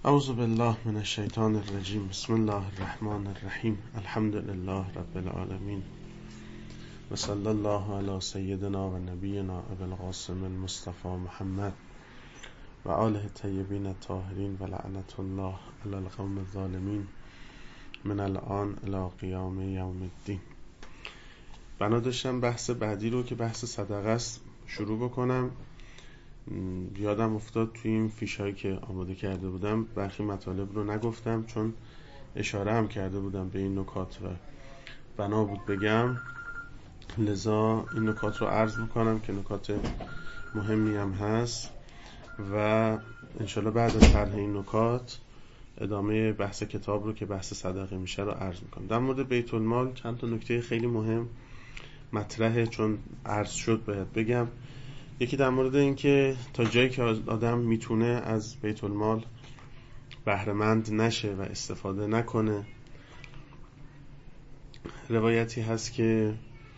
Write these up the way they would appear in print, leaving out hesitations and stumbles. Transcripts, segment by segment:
اعوذ بالله من الشیطان الرجیم. بسم الله الرحمن الرحیم. الحمد لله رب العالمین و صلی الله علی سیدنا و نبینا ابی القاسم المصطفى محمد و آله الطیبین الطاهرین و لعنت الله علی القوم الظالمین من الان الی قیام یوم الدین. بنا داشتم بحث بعدی رو که بحث صدقه است شروع بکنم. یادم افتاد توی این فیشایی که آماده کرده بودم برخی مطالب رو نگفتم، چون اشاره هم کرده بودم به این نکات و بنا بود بگم، لذا این نکات رو عرض میکنم که نکات مهمی هم هست و انشالله بعد از طرح این نکات ادامه بحث کتاب رو که بحث صدقه میشه رو عرض میکنم. در مورد بیت المال چند تا نکته خیلی مهم مطرحه، چون عرض شد باید بگم. یکی در مورد این که تا جایی که آدم میتونه از بیت المال بهره‌مند نشه و استفاده نکنه. روایتی هست که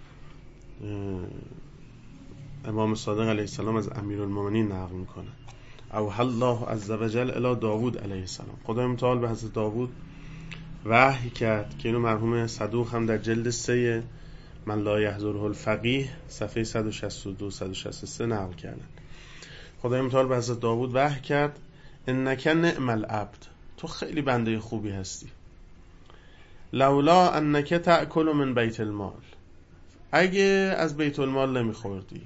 امام صادق علیه السلام از امیرالمومنین نقل میکنه: اوحی الله عز وجل الی داوود علیه السلام. خدای متعال به حضرت داوود وحی کرد که اینو مرحوم صدوق هم در جلد 3 من لا یحضره الفقیه صفحه 162 163 نقل کردن. خدای متعال به حضرت داوود وحی کرد: انک نعم العبد، تو خیلی بنده خوبی هستی. لولا انک تأکل من بیت المال، اگه از بیت المال نمیخوردی،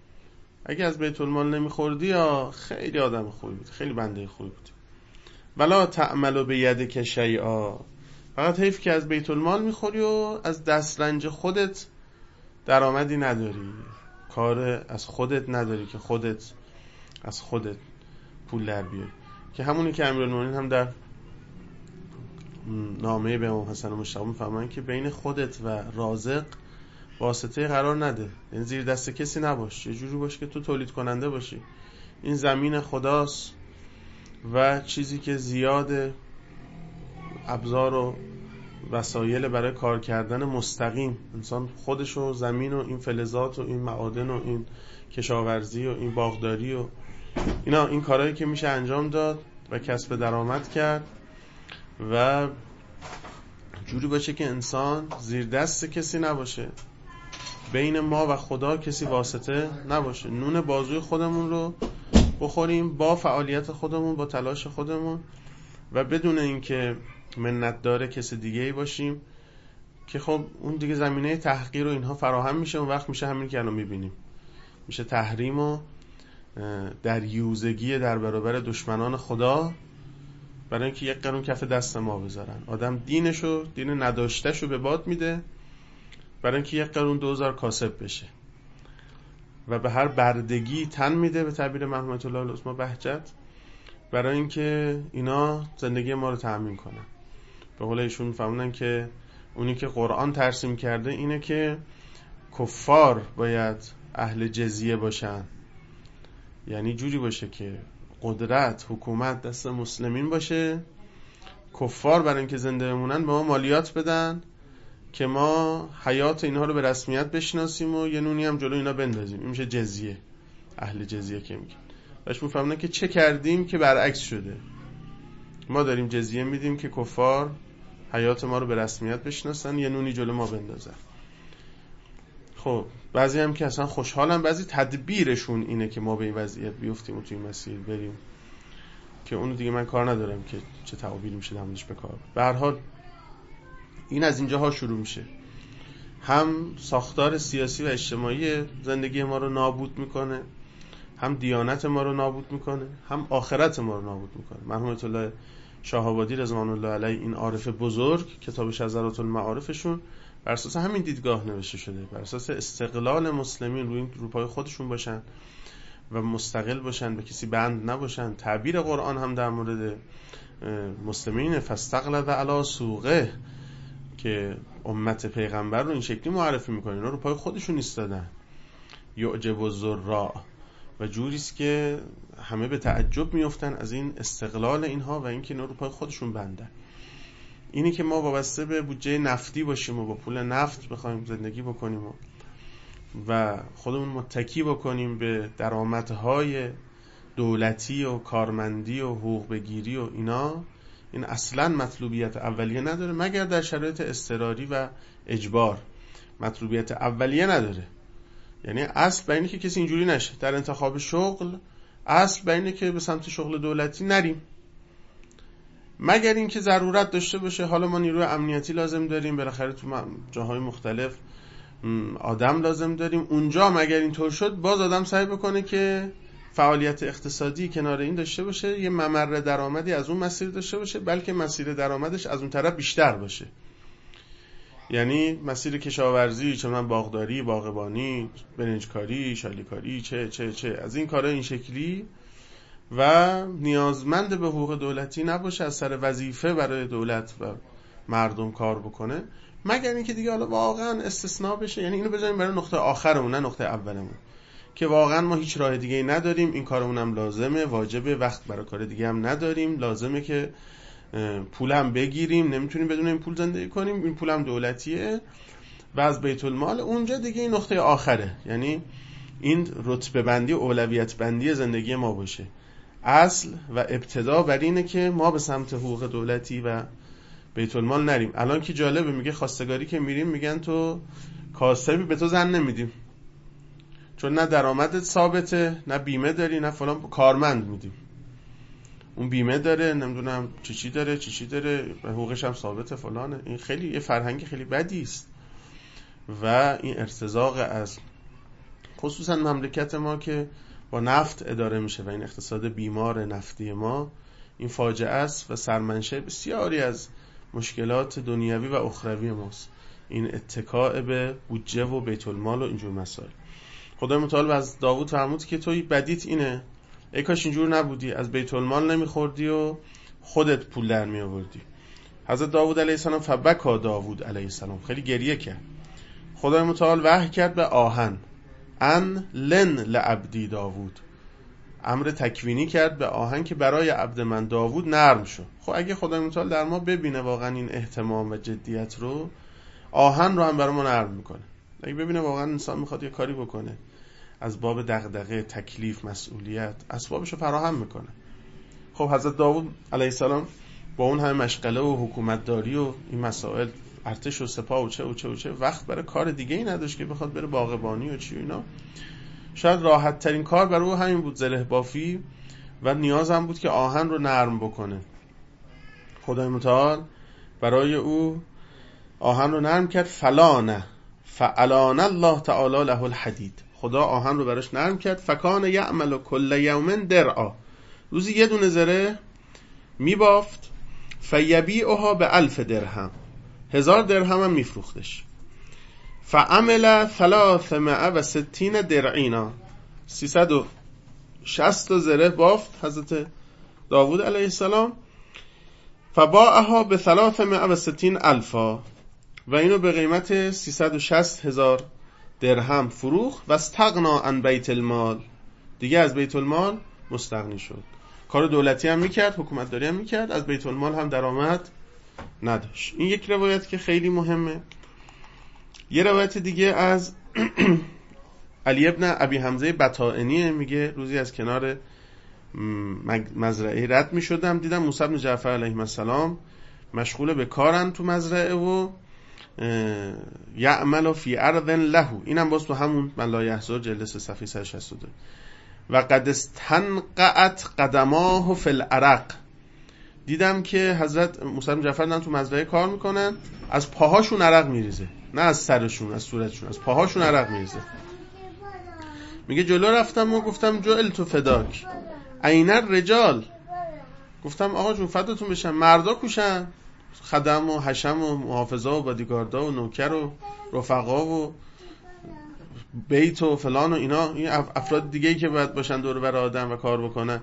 یا خیلی آدم خوبی بودی، خیلی بنده خوبی بودی. ولا تعمل بیدک شیئا، فقط حیف که از بیت المال میخوری و از دسترنج خودت درآمدی نداری، کار از خودت نداری که خودت از خودت پول در بیاری، که همونی که امیرالمومنین هم در نامه به امام حسن مشتبه میفرمایند که بین خودت و رازق واسطه قرار نده، یعنی زیر دست کسی نباش، یه جوری باش که تو تولید کننده باشی. این زمین خداست و چیزی که زیاد ابزار و وسایل برای کار کردن مستقیم انسان خودش و زمین و این فلزات و این معادن و این کشاورزی و این باغداری و اینا، این کارهایی که میشه انجام داد و کسب درآمد کرد و جوری باشه که انسان زیر دست کسی نباشه، بین ما و خدا کسی واسطه نباشه، نون بازوی خودمون رو بخوریم با فعالیت خودمون، با تلاش خودمون و بدون اینکه منت داره کسی دیگه ای باشیم، که خب اون دیگه زمینه تحقیر و اینها فراهم میشه. اون وقت میشه همین که الان میبینیم، میشه تحریم و دریوزگی در برابر دشمنان خدا، برای اینکه یک قرون کف دست ما بذارن. آدم دین نداشتهشو به باد میده برای اینکه یک قرون 2000 کاسب بشه و به هر بردگی تن میده، به تعبیر مرحوم الله العظمی بهجت، برای اینکه اینا زندگی ما رو تأمین کنن. به قول ایشون میفهمونن که اونی که قرآن ترسیم کرده اینه که کفار باید اهل جزیه باشن، یعنی جوری باشه که قدرت حکومت دست مسلمین باشه، کفار برای اینکه زنده بمونن به ما مالیات بدن که ما حیات اینها رو به رسمیت بشناسیم و یه نونی هم جلو اینا بندازیم. این میشه جزیه، اهل جزیه که میگن. باش میفهمونن که چه کردیم که برعکس شده، ما داریم جزیه میدیم که کفار حیات ما رو به رسمیت بشناسن، یه نونی جلو ما بندازن. خب بعضی هم که اصلا خوشحالن، بعضی تدبیرشون اینه که ما به این وضعیت بیفتیم و توی مسیر بریم، که اونو دیگه من کار ندارم که چه تعابیری میشه دمونش بکار. به هر حال این از اینجاها شروع میشه، هم ساختار سیاسی و اجتماعی زندگی ما رو نابود میکنه، هم دیانت ما رو نابود میکنه، هم آخرت ما رو نابود میکنه. مرحوم آیت الله شاه‌آبادی رضوان الله علیه، این عارف بزرگ، کتاب شذرات المعارفشون بر اساس همین دیدگاه نوشته شده، بر اساس استقلال مسلمین روی پای خودشون باشن و مستقل باشن، به کسی بند نباشن. تعبیر قرآن هم در مورد مسلمین فاستغلظ علی سوقه، که امت پیغمبر رو این شکلی معرفی میکنه، اینا رو پای خودشون ایستادن، یعجب الزراع، و جوریست که همه به تعجب میفتن از این استقلال اینها و اینکه اینا رو پای خودشون بندن. اینی که ما وابسته به بودجه نفتی باشیم و با پول نفت بخوایم زندگی بکنیم و خودمون متکی بکنیم به درآمدهای دولتی و کارمندی و حقوق بگیری و اینا، این اصلا مطلوبیت اولیه نداره مگر در شرایط اضطراری و اجبار. مطلوبیت اولیه نداره. یعنی اصل بر اینه که کسی اینجوری نشه. در انتخاب شغل اصل بر اینه که به سمت شغل دولتی نریم، مگر اینکه ضرورت داشته باشه. حالا ما نیروی امنیتی لازم داریم، بالاخره تو جاهای مختلف آدم لازم داریم. اونجا مگر اینطور شد، باز آدم سعی بکنه که فعالیت اقتصادی کنار این داشته باشه، یه ممر درآمدی از اون مسیر داشته باشه، بلکه مسیر درآمدش از اون طرف بیشتر باشه. یعنی مسیر کشاورزی، چه من باغداری، باغبانی، برنجکاری، شالیکاری، چه از این کارا این شکلی، و نیازمند به حقوق دولتی نباشه، از سر وظیفه برای دولت و مردم کار بکنه، مگر اینکه دیگه حالا واقعا استثناء بشه. یعنی اینو بذاریم برای نقطه آخرمون نه نقطه اولمون، که واقعا ما هیچ راه دیگه نداریم، این کارمون هم لازمه، واجبه، وقت برای کار دیگه هم نداریم، لازمه که پولم بگیریم، نمیتونیم بدون این پول زندگی کنیم، این پولم دولتیه و از بیت المال. اونجا دیگه این نقطه آخره، یعنی این رتبه بندی و اولویت بندی زندگی ما باشه. اصل و ابتدا بر اینه که ما به سمت حقوق دولتی و بیت المال نریم. الان که جالبه، میگه خواستگاری که میریم میگن تو کاسبی، به تو زن نمیدیم چون نه درآمدت ثابته، نه بیمه داری، نه فلان، کارمند میدیم. اون بیمه داره، نمیدونم چی داره، حقوقش هم ثابته، فلانه. این خیلی یه فرهنگ خیلی بدی است و این ارتزاق از خصوصا مملکت ما که با نفت اداره میشه و این اقتصاد بیمار نفتی ما، این فاجعه است و سرمنشأ بسیاری از مشکلات دنیوی و اخروی ماست، این اتکاء به بودجه و بیت المال و اینجور مسائل. خدای متعال از داوود فرمود که توی بدیت اینه، ای کاش اینجور نبودی، از بیت المال نمیخوردی و خودت پول در می آوردی. حضرت داوود علیه السلام، فبکا داوود علیه السلام، خیلی گریه کرد. خدای متعال وحی کرد به آهن، ان لن لعبدی داوود، امر تکوینی کرد به آهن که برای عبد من داوود نرم شو. خب اگه خدای متعال در ما ببینه واقعا این اهتمام و جدیت رو، آهن رو هم برای ما نرم میکنه. اگه ببینه واقعا انسان میخواد یه کاری بکنه، از باب دغدغه، تکلیف، مسئولیت، اسبابش رو فراهم میکنه. خب حضرت داوود علیه السلام با اون همه مشغله و حکومتداری و این مسائل، ارتش و سپاه و چه وقت برای کار دیگه ای نداشت که بخواد بره باغبانی و چی و اینا. شاید راحت ترین کار برای او همین بود، زره بافی، و نیاز هم بود که آهن رو نرم بکنه. خدای متعال برای او آهن رو نرم کرد. فعلان الله تعالی له الحدید، خدا آهن رو براش نرم کرد. فکان یعمل کل یوم درعا، روزی یه دونه زره میبافت. فیبیعها به 1000 درهم، 1000 درهم هم میفروختش. فعمل 360 درعینا، 360 زره بافت حضرت داوود علیه السلام. فباعها به 360 الفا، و اینو به قیمت 360,000 درهم فروخت. و استغنا عن بیت المال، دیگه از بیت المال مستغنی شد. کار دولتی هم میکرد، حکومتداری هم میکرد، از بیت المال هم درآمد نداشت. این یک روایت که خیلی مهمه. یه روایت دیگه از علی ابن ابی حمزه بطائنی، میگه روزی از کنار مزرعه رد میشدم، دیدم موسی بن جعفر علیه السلام مشغول به کارن تو مزرعه و یعمل فی ارض له، اینم باز تو همون من لا یحزر جلسه صفحه 162. و قد استنقعت قدماه فی العرق، دیدم که حضرت موسی بن جعفر دارن تو مزرعه کار میکنن، از پاهاشون عرق میریزه، نه از سرشون، از صورتشون، از پاهاشون عرق میریزه. میگه جلو رفتم و گفتم جعلت فداک عین الرجال، گفتم آقا جون فداتون بشم، مردا کوشن، خدم و حشم و محافظا و بادیگاردا و نوکر و رفقا و بیت و فلان و اینا، این افراد دیگه‌ای که باید باشن دور بر آدم و کار بکنن،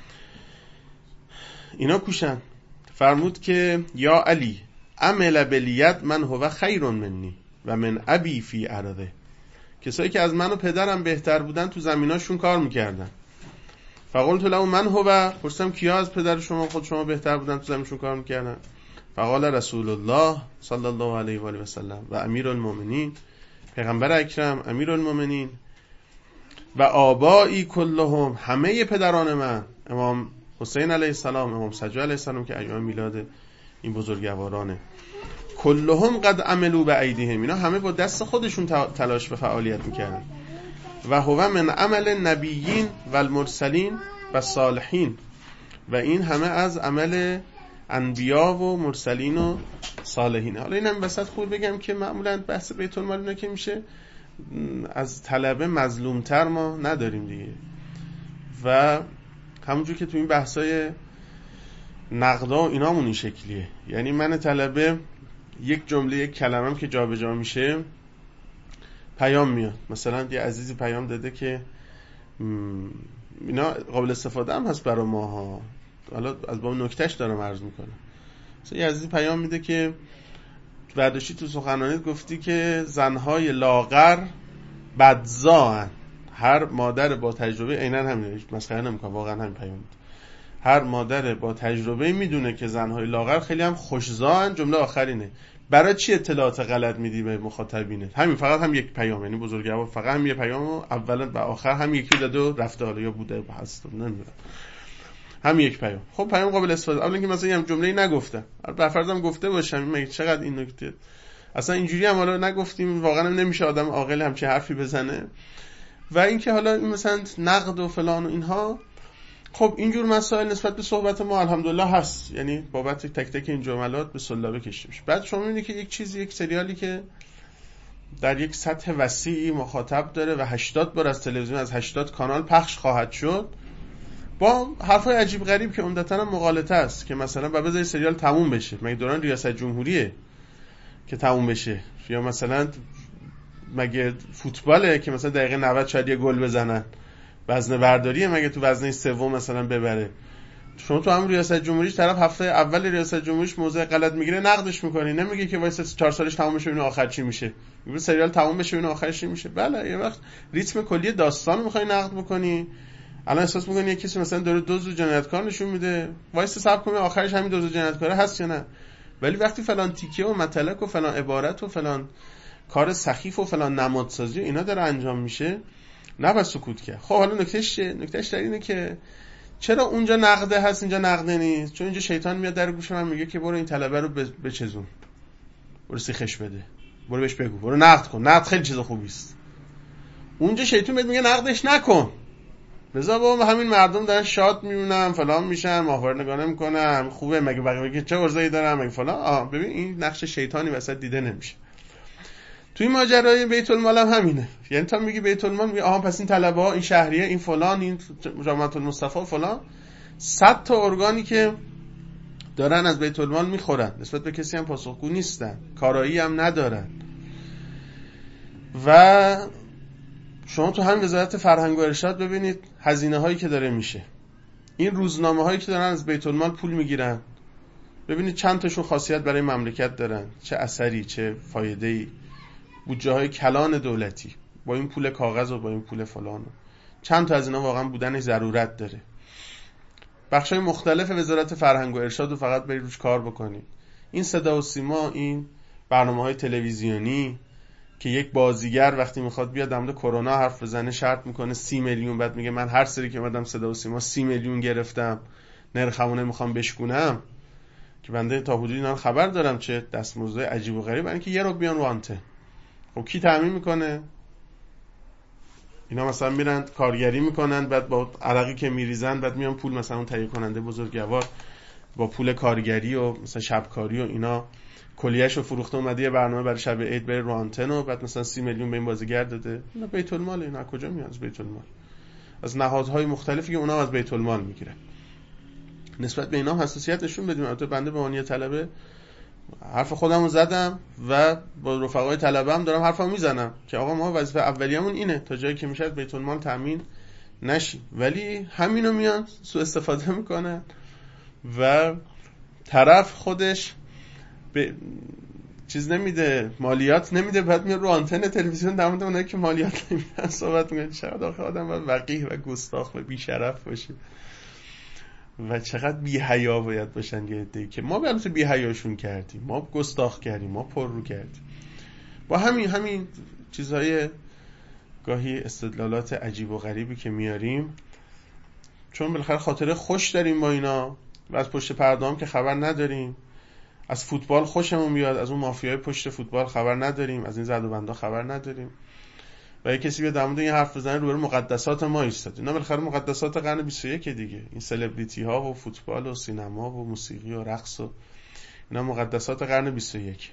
اینا کوشن. فرمود که یا علی عمل بالید من هو خیر منی و من ابی فی ارضه، کسایی که از من و پدرم بهتر بودن تو زمیناشون کار میکردن. فقلت له من هو، پرسیدم کیا از پدر شما خود شما بهتر بودن تو زمینشون کار میکردن؟ فقال رسول الله صلی الله علیه و سلم و امیر المؤمنین، پیغمبر اکرم امیر المؤمنین. و آبایی کلهم، همه پدران من، امام حسین علیه السلام، امام سجاد علیه السلام که ایام میلاد این بزرگوارانه، کلهم قد عملوا بایدیهم، اینا همه با دست خودشون تلاش و فعالیت میکردن. و هو من عمل النبیین و المرسلین و صالحین، و این همه از عمل انبیا و مرسلین و صالحین. حالا اینم وسط خوب بگم که معمولا بحث بیت المال اینا که میشه از طلبه مظلومتر ما نداریم دیگه. و همونجور که تو این بحثای نقدا و اینامون این شکلیه، یعنی من طلبه یک جمله یک کلمه‌ام که جابجا میشه پیام میاد، مثلا یه عزیزی پیام داده که اینا قابل استفاده هم هست برای ماها، حالا از باب نکتهش دارم عرض میکنم. مثلا یه عزیزی پیام میده که برداشتی تو سخنرانیت گفتی که زنهای لاغر بدزاهن. هر مادر با تجربه، عیناً همین، مسخره نمیکنم، واقعا همین پیام میده. هر مادر با تجربه میدونه که زنهای لاغر خیلی هم خوشزاهن. جمله آخرینه. برای چی اطلاعات غلط میدی به مخاطبینت؟ همین، فقط هم یک پیام، یعنی بزرگوار فقط هم یک پیام و اولا و آخر هم یکی داده و رفته، حالا یا بوده هست نمیدونم، هم یک پیام. خب پیام قابل استفاده. اولا که مثلا یه جمله‌ای نگفتم، به فرضم گفته باشم، مگه چقدر این نکته اصلا اینجوری هم حالا نگفتیم، واقعا نمیشه آدم عاقل همچین حرفی بزنه. و اینکه حالا این مثلا نقد و فلان و اینها، خب اینجور مسائل نسبت به صحبت ما الحمدلله هست، یعنی بابت تک تک این جملات به سلابه کشیده میشه. بعد شما میبینید که یک چیزی، یک سریالی که در یک سطح وسیعی مخاطب داره و 80 بار از تلویزیون، از 80 کانال پخش خواهد شد، با حرفای عجیب غریب که عمدتاً مغالطه است، که مثلا بذاری سریال تموم بشه، مگه دوران ریاست جمهوریه که تموم بشه؟ یا مثلا مگه فوتباله که مثلا دقیقه 90 شاید یه گل بزنن؟ وزنه برداریه مگه تو وزنه سوم مثلا ببره؟ شما تو هم ریاست جمهوریش، طرف هفته اول ریاست جمهوریش موضع غلط میگیره نقدش میکنی، نمیگه که وایس 4 سالش تموم بشه ببین آخر چی میشه، میگه سریال تموم بشه ببین آخرش چی میشه. بله یه وقت ریتم کلی داستان میخوای نقد بکنی، الان احساس میکنی یه کسی مثلا داره دزد و جنایتکار نشون میده، وایس صبر کنی آخرش همین دزد و جنایتکار هست یا نه. ولی وقتی فلان تیکه و مطلق و فلان عبارت و فلان کار سخیف و فلان نمادسازی اینا داره انجام میشه، نباید سکوت کرد. خب حالا نکتهش در اینه که چرا اونجا نقده هست اینجا نقده نیست؟ چون اینجا شیطان میاد در گوش من میگه که برو این طلبه رو بچزون، برو سیخش بده، برو بهش بگو، برو نقد کن، نقد خیلی چیز خوبی است. اونجا شیطان میاد میگه نقدش نکن، بذار بابا همین مردم دارن شاد میمونن فلان میشن، ماهواره نگاه نمیکنن، خوبه، مگه بقیه چه ارزایی دارن، مگه فلان. ببین این نقش شیطانی وسط دیده نمیشه. توی ماجرای بیت المال هم همینه، یعنی تا میگی بیت المال میگه آها پس این طلبه ها، این شهریه، این فلان، این جامعه المصطفی فلان، 100 تا ارگانی که دارن از بیت المال میخورن، نسبت به کسی هم پاسخگو نیستن، کارایی هم ندارن. و شما تو همین وزارت فرهنگ و ارشاد ببینید هزینه هایی که داره میشه، این روزنامه هایی که دارن از بیت المال پول میگیرن، ببینید چند تاشون خاصیت برای مملکت دارن، چه اثری، چه فایده‌ای. بودجه های کلان دولتی با این پول کاغذ و با این پول فلان، چند تا از اینا واقعا بودنش ضرورت داره. بخشای مختلف وزارت فرهنگ و ارشاد رو فقط برید روش کار بکنید. این صدا و سیما، این برنامه‌های تلویزیونی که یک بازیگر وقتی میخواد بیاد در مورد کرونا حرف بزنه شرط میکنه 30 میلیون، بعد میگه من هر سری که اومدم صدا و سیما 30 میلیون گرفتم، نرخمونه میخوام بشکونم، که بنده تا حدودی اینا خبر دارم چه دستمزد عجیب و غریب، اینکه یه رو بیان رو آنتن. خب کی تامین میکنه؟ اینا مثلا میرن کارگری میکنن، بعد با عرقی که میریزن بعد میان پول، مثلا اون تهیه کننده بزرگوار با پول کارگری و مثلا شبکاری و اینا کلیه‌شو فروخته، اومده یه برنامه برای شب عید بره رو آنتن و بعد مثلا 30 میلیون به این بازیگر داده. اینا بیت المال، اینا از کجا میاد؟ از بیت المال، از نهادهای مختلفی که اونا از بیت المال میگیرن. نسبت به اینا حساسیت نشون بدیم. البته بنده به عنوان طلبه حرف خودمو زدم و با رفقای طلبه هم دارم حرفمو میزنم که آقا ما وظیفه اولیه‌مون اینه تا جایی که میشه بیت المال تامین نشی، ولی همینو میان سوء استفاده میکنن و طرف خودش به چیز نمیده، مالیات نمیده، بعد میاد رو آنتن تلویزیون در مورد اونایی که مالیات نمیدن صحبت میکنه. چقدر آخه آدم باید وقیح و گستاخ و بی شرف باشه و چقدر بی حیا باید باشن یه عده‌ای که ما البته بی حیاشون کردیم، ما گستاخ کردیم، ما پر رو کردیم با همین چیزهای گاهی استدلالات عجیب و غریبی که میاریم، چون بالاخره خاطره خوش داریم با اینا و از پشت پرده هم که خبر نداریم، از فوتبال خوشمون میاد، از اون مافیای پشت فوتبال خبر نداریم، از این زد و بندا خبر نداریم و یه کسی بیاد در مورد این حرف بزنه روبرو مقدسات ما ایستاد. اینا بالاخره مقدسات قرن 21 دیگه، این سلبریتی ها و فوتبال و سینما و موسیقی و رقص و اینا مقدسات قرن 21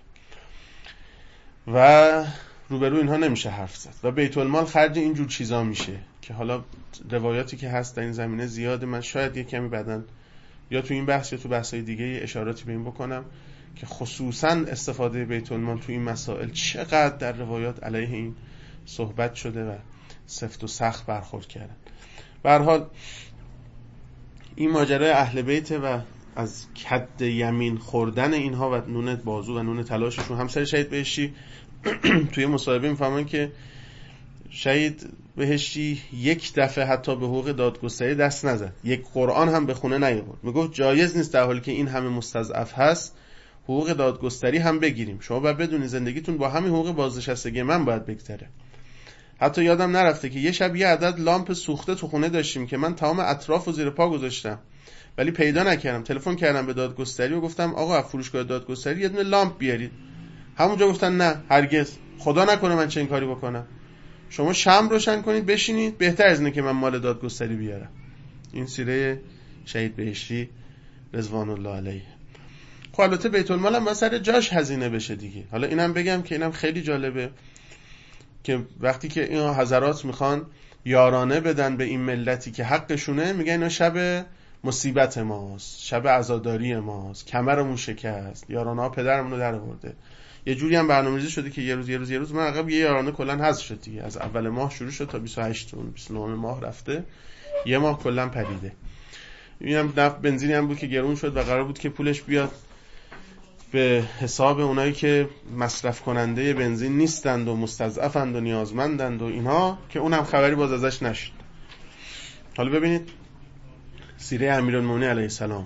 و روبرو اینها نمیشه حرف زد و بیت المال خرج اینجور چیزا میشه که حالا روایاتی که هست در این زمینه زیاده. من شاید یه کمی بعدن یا تو این بحث یا تو بحث‌های دیگه اشاراتی به این بکنم که خصوصا استفاده بیت المال تو این مسائل چقدر در روایات علیه این صحبت شده و سفت و سخت برخورد کردن. به هر حال این ماجرای اهل بیت و از کد یمین خوردن اینها و نون بازو و نون تلاششون، همسر شهید بهشتی توی مصاحبه میفهمن که شهید بهشتی یک دفعه حتی به حقوق دادگستری دست نزد، یک قرآن هم به خونه نیاورد. میگفت جایز نیست در حالی که این همه مستضعف هست حقوق دادگستری هم بگیریم. شما باید بدونید زندگیتون با همین حقوق بازنشستگی من باید بگذره. حتی یادم نرفته که یه شب یه عدد لامپ سوخته تو خونه داشتیم که من تمام اطراف رو زیر پا گذاشتم ولی پیدا نکردم. تلفن کردم به دادگستری و گفتم آقا از فروشگاه دادگستری یه دونه لامپ بیارید. همونجا گفتن نه هرگز، خدا نکنه من چنین کاری بکنم، شما شمع روشن کنید بشینید، بهتر از اینه که من مال دادگستری بیارم. این سیره شهید بهشتی رضوان الله علیه. خب البته بیت المال هم سر جاش هزینه بشه دیگه. حالا اینم بگم که اینم خیلی جالبه که وقتی که این حضرات میخوان یارانه بدن به این ملتی که حقشونه، میگن اینا شب مصیبت ماست، شب عزاداری ماست، کمرمون شکست، یارانه ها پدرمون رو در آورده. یه جوری هم برنامه‌ریزی شده که یه روز من عقب یه یارانه کلا حذف شد دیگه. از اول ماه شروع شد تا 28 29 ماه رفته، یه ماه کلا پریده. اینم نفت بنزینی هم بود که گرون شد و قرار بود که پولش بیاد به حساب اونایی که مصرف کننده بنزین نیستند و مستضعفند و نیازمندند و اینها، که اونم خبری باز ازش نشد. حالا ببینید سیره امیرالمومنین علیه السلام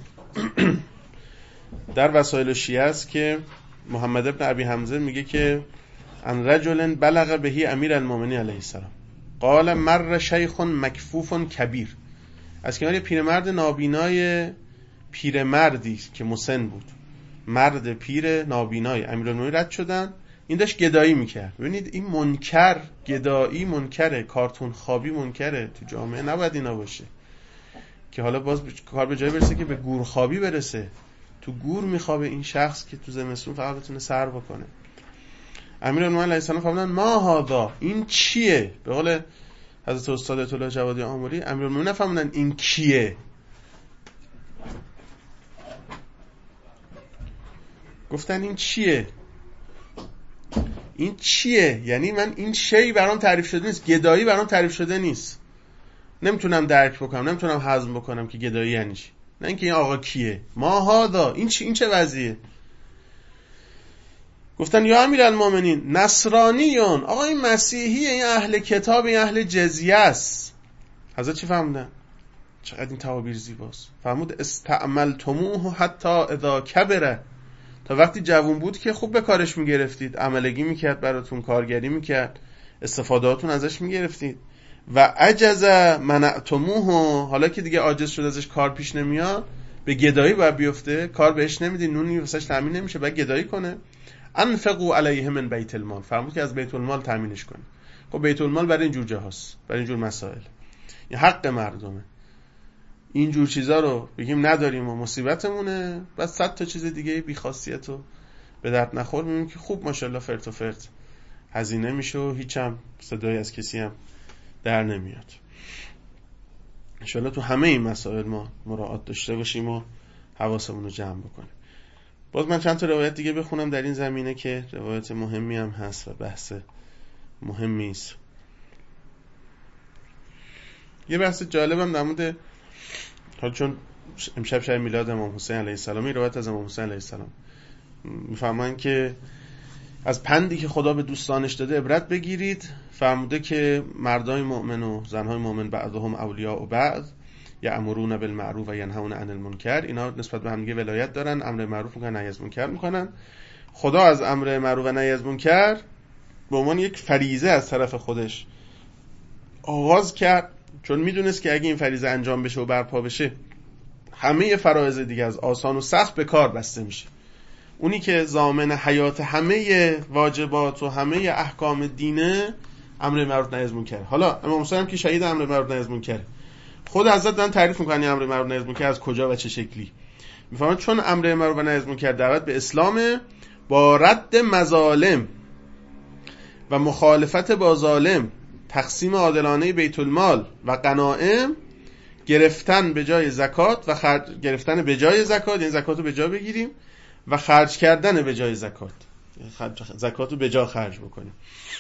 در وسایل شیعه است که محمد ابن ابی حمزه میگه که ان رجل بلغ بهی امیرالمومنین علیه السلام قال مر شیخ مکفوف کبیر. از کنار پیرمرد نابینای، پیرمردی که مسن بود، مرد پیر نابینای امیرالمومنین رد شدن. این داشت گدایی میکرد. ببینید این منکر، گدایی منکره، کارتون خوابی منکره. تو جامعه نباید اینا باشه که حالا باز کار به جای برسه که به گور خوابی برسه. تو گور میخوابه این شخص که تو زمستون فقط بتونه سر بکنه. امیرالمومنین علیه السلام فرمودن ما هاذا، این چیه؟ به قول حضرت استاد آیت الله جوادی آملی، امیرالمومنین نفهمیدن این کیه، گفتن این چیه؟ این چیه؟ یعنی من این شی برام تعریف شده نیست، گدایی برام تعریف شده نیست، نمیتونم درک بکنم، نمیتونم هضم بکنم که گدایی یعنی چی. نه اینکه این آقا کیه، ما هاذا، این چی، این چه وضعیه؟ گفتن یا امیرالمومنین نصرانیون، آقا این مسیحیه، این اهل کتاب، این اهل جزیه است. حضرت چی فهموندن؟ چقدر این تعابیر زیباست. فرمود استعملتموه حتی اذا کبره، تا وقتی جوون بود که خوب به کارش میگرفتید، عملگی میکرد براتون، کارگری میکرد، استفادهاتون ازش میگرفتید. و عجز منعتموه، حالا که دیگه عاجز شد ازش کار پیش نمیاد، به گدایی باید بیفته، کار بهش نمیدی، نونی واسش تامین نمیشه، باید گدایی کنه. انفقوا علیه من بیت المال، فرمود که از بیت المال تامینش کنه. خب بیت المال برای اینجور جاهاست، برای اینجور مسائل، این حق مردمه. اینجور چیزا رو بگیم نداریم و مصیبتمونه، بعد 100 تا چیز دیگه بی‌خاصیت و به درد نخور میبینیم که خوب ماشاءالله فرت و فرت هزینه میشه و هیچ هم صدایی از کسی هم در نمیاد. انشاءالله تو همه این مسائل ما مراعات داشته باشیم و حواسمون رو جمع بکنیم. باز من چند تا روایت دیگه بخونم در این زمینه که روایت مهمی هم هست و بحث مهمی است. یه بحث جالبم در مورد، حالا چون امشب شب میلاد امام حسین علیه السلام، این روایت از امام حسین علیه السلام میفهمن که از پندی که خدا به دوستانش داده عبرت بگیرید. فرموده که مردای مؤمن و زنهای مؤمن بعضهم اولیاء و بعض، یأمرون بالمعروف و ینهون عن المنکر، اینا نسبت به هم دیگه ولایت دارن، امر معروف میکنن، نهی از منکر میکنن. خدا از امر معروف و نهی از منکر به عنوان یک فریضه از طرف خودش آغاز کرد، چون میدونست که اگه این فریضه انجام بشه و برپا بشه همه فرایض دیگه از آسان و سخت به کار بسته میشه. اونی که ضامن حیات همه واجبات و همه احکام دینه امر معروف نهی از منکر. حالا امام حسین هم که شهید امر معروف نهی از منکر، خود حضرت دارن تعریف میکنن امر معروف نهی از منکر از کجا و چه شکلی. میفهمن چون امر معروف نهی از منکر دعوت به اسلام با رد مظالم و مخالفت با ظالم، تقسیم عادلانه بیت المال و غنایم، گرفتن به جای زکات و گرفتن به جای زکات، یعنی زکات رو به جا بگیریم و خرج کردن به جای زکات، زکات رو به جا خرج بکنیم.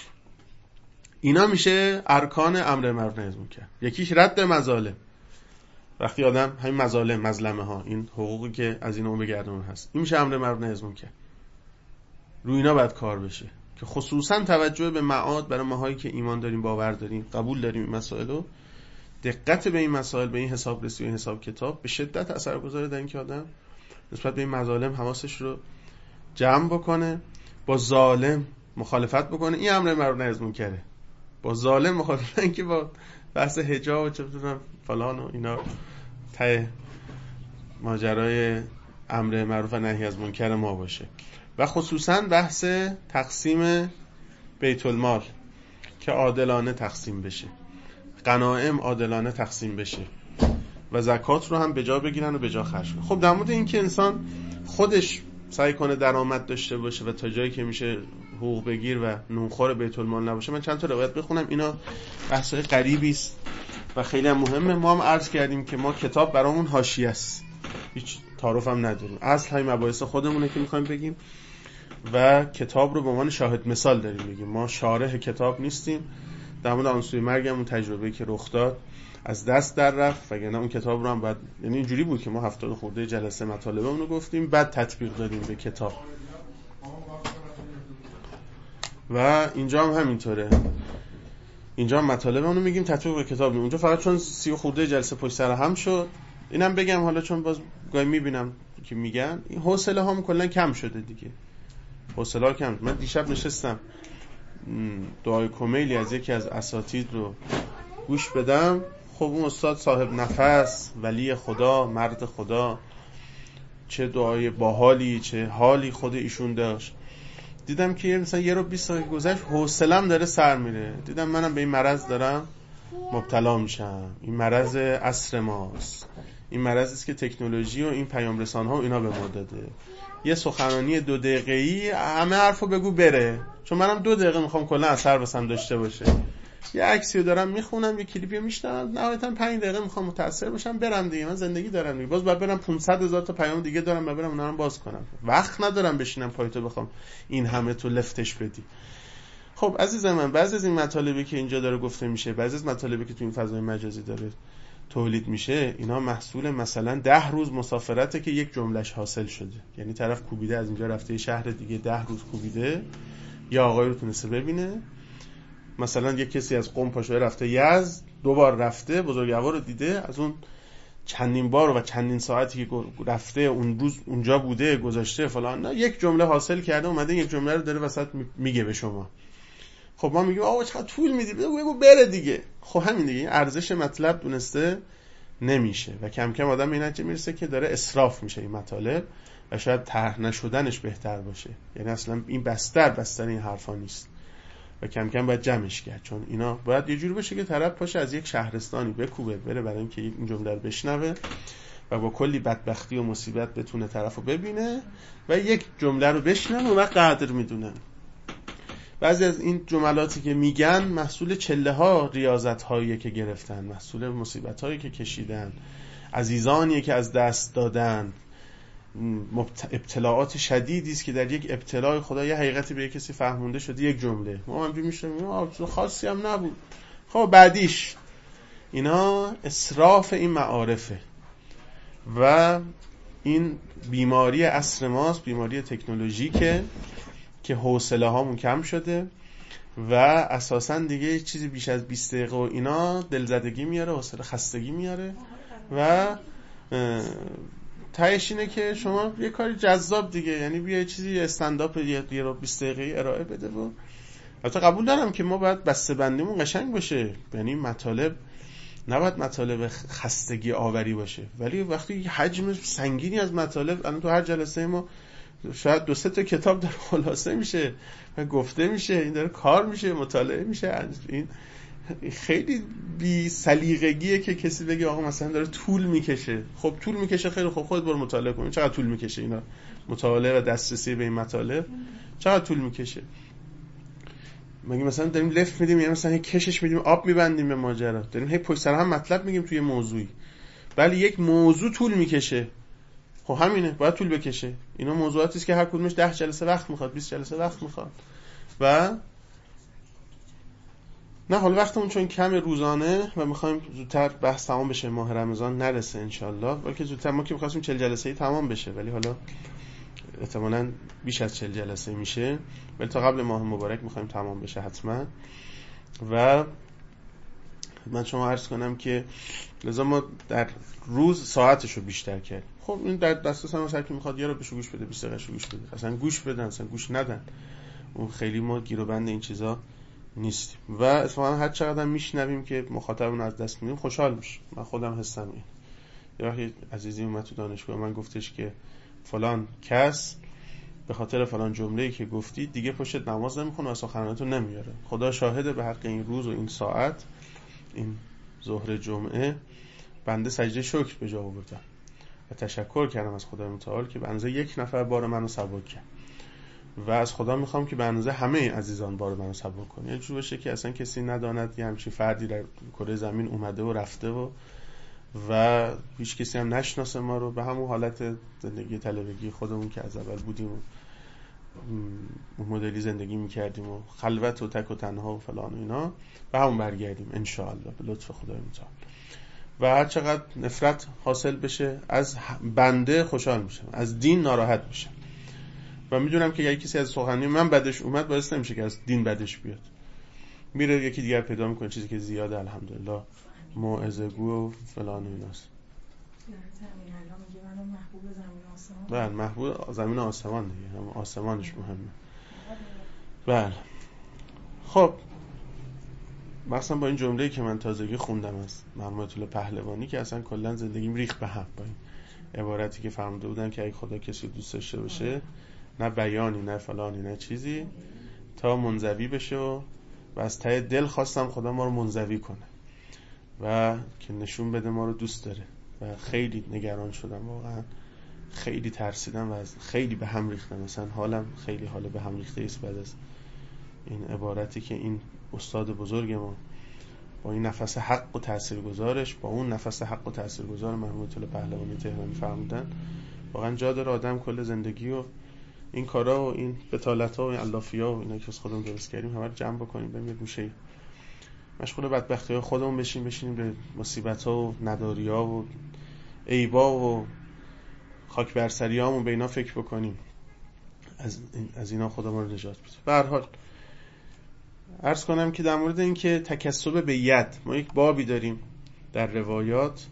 اینا میشه ارکان امر معروف نهی از منکر. یکیش رد مظالم، وقتی آدم همین مظالم، مظلمه ها، این حقوقی که از این اون بگردون هست، این میشه امر معروف نهی از منکر. روی اینا باید کار بشه که خصوصا توجه به معاد برای ماهایی که ایمان داریم، باور داریم، قبول داریم این مسائلو، دقت به این مسائل، به این حسابرسی و این حساب کتاب به شدت اثرگذاره در این که آدم نسبت به این مظالم حواسش رو جمع بکنه، با ظالم مخالفت بکنه. این امر معروف نهی از منکره. با ظالم مخالفت، این که با بحث حجاب و چه می‌دونم فلان و اینا ته ماجرای امر معروف و نهی از منکر ما باشه. و خصوصا بحث تقسیم بیت المال که عادلانه تقسیم بشه، غنایم عادلانه تقسیم بشه و زکات رو هم به جا بگیرن و به جا خرج کنن. خب در مورد این که انسان خودش سعی کنه درآمد داشته باشه و تا جایی که میشه حقوق بگیر و نونخوار بیت المال نباشه، من چند تا روایت بخونم. اینا بحثای غریبی است و خیلی هم مهمه. ما هم عرض کردیم که ما کتاب برامون حاشیه است، هیچ تعارف هم نداریم، اصل های مباحث خودمونه که میخوایم بگیم و کتاب رو به عنوان شاهد مثال داریم میگیم. ما شارح کتاب نیستیم. در مورد آنسوی مرگ هم اون تجربه‌ای که رخ داد از دست در رفت، وگرنه اون کتاب رو هم بعد، یعنی اینجوری بود که ما 70 خورده جلسه مطالبمون رو گفتیم، بعد تطبیق دادیم به کتاب. و اینجا هم همینطوره، اینجا هم مطالبمون رو میگیم، تطبیق به کتاب میگیم. اونجا فقط چون 30 خورده جلسه پشت سر هم شد، اینم بگم حالا چون باز گاهی میبینم که میگن این حوصله هام کلا کم شده دیگه، حوصله ها کم. من دیشب نشستم دعای کمیلی از یکی از اساتید رو گوش بدم. خب اون استاد صاحب نفس، ولی خدا، مرد خدا، چه دعای باحالی، چه حالی خود ایشون داشت. دیدم که مثلا یه رو 20 دقیقه گذشت حوصله‌ام داره سر میره. دیدم منم به این مرض دارم مبتلا میشم. این مرض عصر ماست. این مرضی است که تکنولوژی و این پیام رسان‌ها و اینا به ما داده. یه سخنرانی 2 دقیقه‌ای همه حرفو بگو بره، چون منم 2 دقیقه میخوام کلا اثر بسم داشته باشه. یه عکسی رو دارم میخونم، یه کلیپی میشنم، نهایتا 5 دقیقه میخوام متاثر بشم برم دیگه. من زندگی دارم دیگه، باز باید برم 500,000 تا پیام دیگه دارم برم اونا رو باز کنم. وقت ندارم بشینم پایتو بخوام این همه تو لفتش بدی. خب عزیزم من، بعضی از این مطالبی که اینجا داره گفته میشه، بعضی از مطالبی که تو این فضای مجازی داره تولید میشه، اینا محصول مثلا 10 روز مسافرته که یک جملهش حاصل شده. یعنی طرف کوبیده از اینجا رفته شهر دیگه، 10 روز کوبیده، یا آقای رو تونسته ببینه. مثلا یک کسی از قم پاشو رفته یزد، 2 بار رفته، بزرگوار رو دیده، از اون چندین بار و چندین ساعتی که رفته اون روز اونجا بوده، گذاشته فلان، نه یک جمله حاصل کرده، اومده یک جمله رو داره وسط میگه به شما. خب ما میگیم آقا چقدر طول میدی، بگو بره دیگه. خب همین دیگه، ارزش مطلب دونسته نمیشه و کم کم آدم به این نتیجه میرسه که داره اسراف میشه این مطالب و شاید طرح نشدنش بهتر باشه. یعنی اصلا این بستر این حرفا نیست و کم کم باید جمعش کرد، چون اینا باید یه جوری بشه که طرف پاشه از یک شهرستانی بکوبه بره برای اینکه این جمله رو بشنوه و با کلی بدبختی و مصیبت بتونه طرفو ببینه و یک جمله رو بشنوه و قدر میدونه. بعضی از این جملاتی که میگن محصول چله ها ریاضت هایی که گرفتن، محصول مصیبت هایی که کشیدن، عزیزانی که از دست دادن، ابتلاعات شدیدی است که در یک ابتلاع خدا یه حقیقتی به کسی فهمونده شده، یک جمله ما هم میشیم خاصی هم نبود. خب بعدیش اینا اسراف این معارفه و این بیماری عصر ماست، بیماری تکنولوژیکه که حوصله هامون کم شده و اساساً دیگه چیزی بیش از 20 دقیقه و اینا دلزدگی میاره، حوصله خستگی میاره و تهش اینه که شما یه کاری جذاب دیگه، یعنی بیا چیزی استندآپ یه رو 20 دقیقه ارائه بده و البته قبول دارم که ما باید بسته‌بندیمون قشنگ باشه، یعنی مطالب نباید مطالب خستگی آوری باشه، ولی وقتی حجم سنگینی از مطالب، الان تو هر جلسه ما شاید 2-3 تا کتاب داره خلاصه میشه و گفته میشه، این داره کار میشه، مطالعه میشه، این خیلی بی سلیقگیه که کسی بگه آقا مثلا داره طول میکشه. خب طول میکشه، خیلی خوب، خودت برو مطالعه کن. چقدر طول میکشه اینا مطالعه و دسترسی به این مطالب؟ چقدر طول میکشه؟ مگه مثلا داریم لفت میدیم یا مثلا هی کشش میدیم، آب میبندیم به ماجرا؟ داریم هی پشت سر هم مطلب میگیم توی موضوعی، ولی یک موضوع طول میکشه. خب همینه، باید طول بکشه. اینا موضوعاتی است که هر کدومش 10 جلسه وقت میخواد، 20 جلسه وقت میخواد. و نه حالا وقتمون چون کم روزانه و میخوایم زودتر بحث تمام بشه، ماه رمضان نرسه انشالله، بلکه زودتر، ما که میخواستیم 40 جلسه‌ای تمام بشه ولی حالا احتمالاً بیش از 40 جلسه میشه، ولی تا قبل ماه مبارک میخوایم تمام بشه حتما. و من شما عرض کنم که لذا ما در روز ساعتشو بیشتر کردیم. خب این در دسترس هم هر کی میخواد یه رو بهش گوش بده، 20 دقیقه‌شو گوش بده، اصلا گوش بدن اصلا گوش ندن، اون خیلی ما گیر و بند این چیزا نیستیم. و اتفاقا هر چقدر میشنویم که مخاطبمون از دست میدیم خوشحال میشه. من خودم حسم این. یه وقتی عزیزی اومد تو دانشگاه من گفتش که فلان کس به خاطر فلان جمله‌ای که گفتی دیگه پشت نماز نمیخونه و سخنرانیتو نمیاره. خدا شاهده به حق این روز و این ساعت، این ظهر جمعه، بنده سجده شکر به جا آوردم و تشکر کردم از خدای متعال که به اندازه یک نفر بار منو سبک کرد و از خدا میخوام که به اندازه همه عزیزان بار منو سبک کنه. یه جور بشه که اصلا کسی نداند یه همچین فردی در کره زمین اومده و رفته و هیچ کسی هم نشناسه ما رو، به همون حالت زندگی طلبگی خودمون که از اول بودیم و مدلی زندگی میکردیم و خلوت و تک و تنها و فلان و اینا، به همون برگردیم انشاءالله به لطف خدای متعال. و هر چقدر نفرت حاصل بشه از بنده خوشحال میشم، از دین ناراحت میشم و میدونم که اگه کسی از سخنرانی من بدش اومد باعث نمیشه که از دین بدش بیاد، میره یکی دیگر پیدا میکنه، چیزی که زیاده الحمدلله موعظه گو و فلان و ایناست. بله محبوب زمین آسمان دیگه، هم آسمانش مهمه. بله خب مثلا با این جمله‌ای که من تازگی خوندم از مرحوم آیت الله پهلوانی که اصلا کلا زندگیم ریخت به هم، با این عبارتی که فرموده بودن که اگه خدا کسی دوست داشته باشه نه بیانی نه فلانی نه چیزی تا منزوی بشه و از ته دل خواستم خدا ما رو منزوی کنه و که نشون بده ما رو دوست داره. و خیلی نگران شدم، واقعا خیلی ترسیدم و خیلی به هم ریختم، مثلا حالم خیلی حال به هم ریخته است بعد از این عبارتی که این استاد بزرگ ما با این نفس حق و تاثیرگذارش، با اون نفس حق و تاثیرگذار مرحوم آیت الله پهلوانی تهرانی فرمودن، واقعا جا داره آدم کل زندگی و این کارا و این بتالت‌ها و این علافی‌ها و اینا که از خودمون درست کردیم همه رو جمع بکنیم بریم یه گوشه مشغول بدبختی‌های خودمون بشینیم به مصیبت‌ها و نداری‌ها و عیبا و خاک بر سریامون به اینا فکر بکنیم، از اینا خودمون رو نجات بدیم. به هر حال عرض کنم که در مورد این که تکسب به ید، ما یک بابی داریم در روایات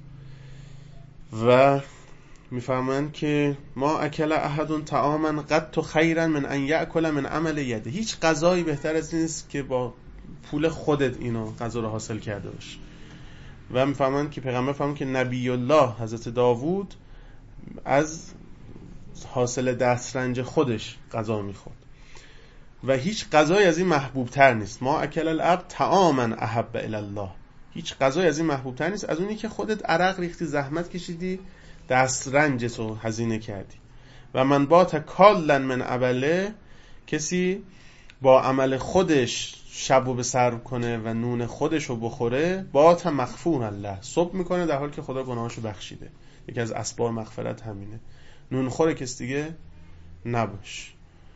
و میفهمن که ما اکل احد طعاما قط خیرا من ان یاکل من عمل یده، هیچ غذایی بهتر از این است که با پول خودت اینو غذا رو حاصل کرده باشی. و میفهمن که پیغمبر فرمود که نبی الله حضرت داوود از حاصل دسترنج خودش غذا میخورد و هیچ غذایی از این محبوب تر نیست. ما اکل العبد طعاما احب الی الله، هیچ غذایی از این محبوب تر نیست از اونی که خودت عرق ریختی، زحمت کشیدی، دسترنجت رو هزینه کردی. و من بات کالا من عمله، کسی با عمل خودش شب رو به سر کنه و نون خودش رو بخوره، بات مغفور الله، صبح میکنه در حالی که خدا گناهاشو بخشیده. یکی از اسباب مغفرت همینه. نون خوره کس دیگه نباش،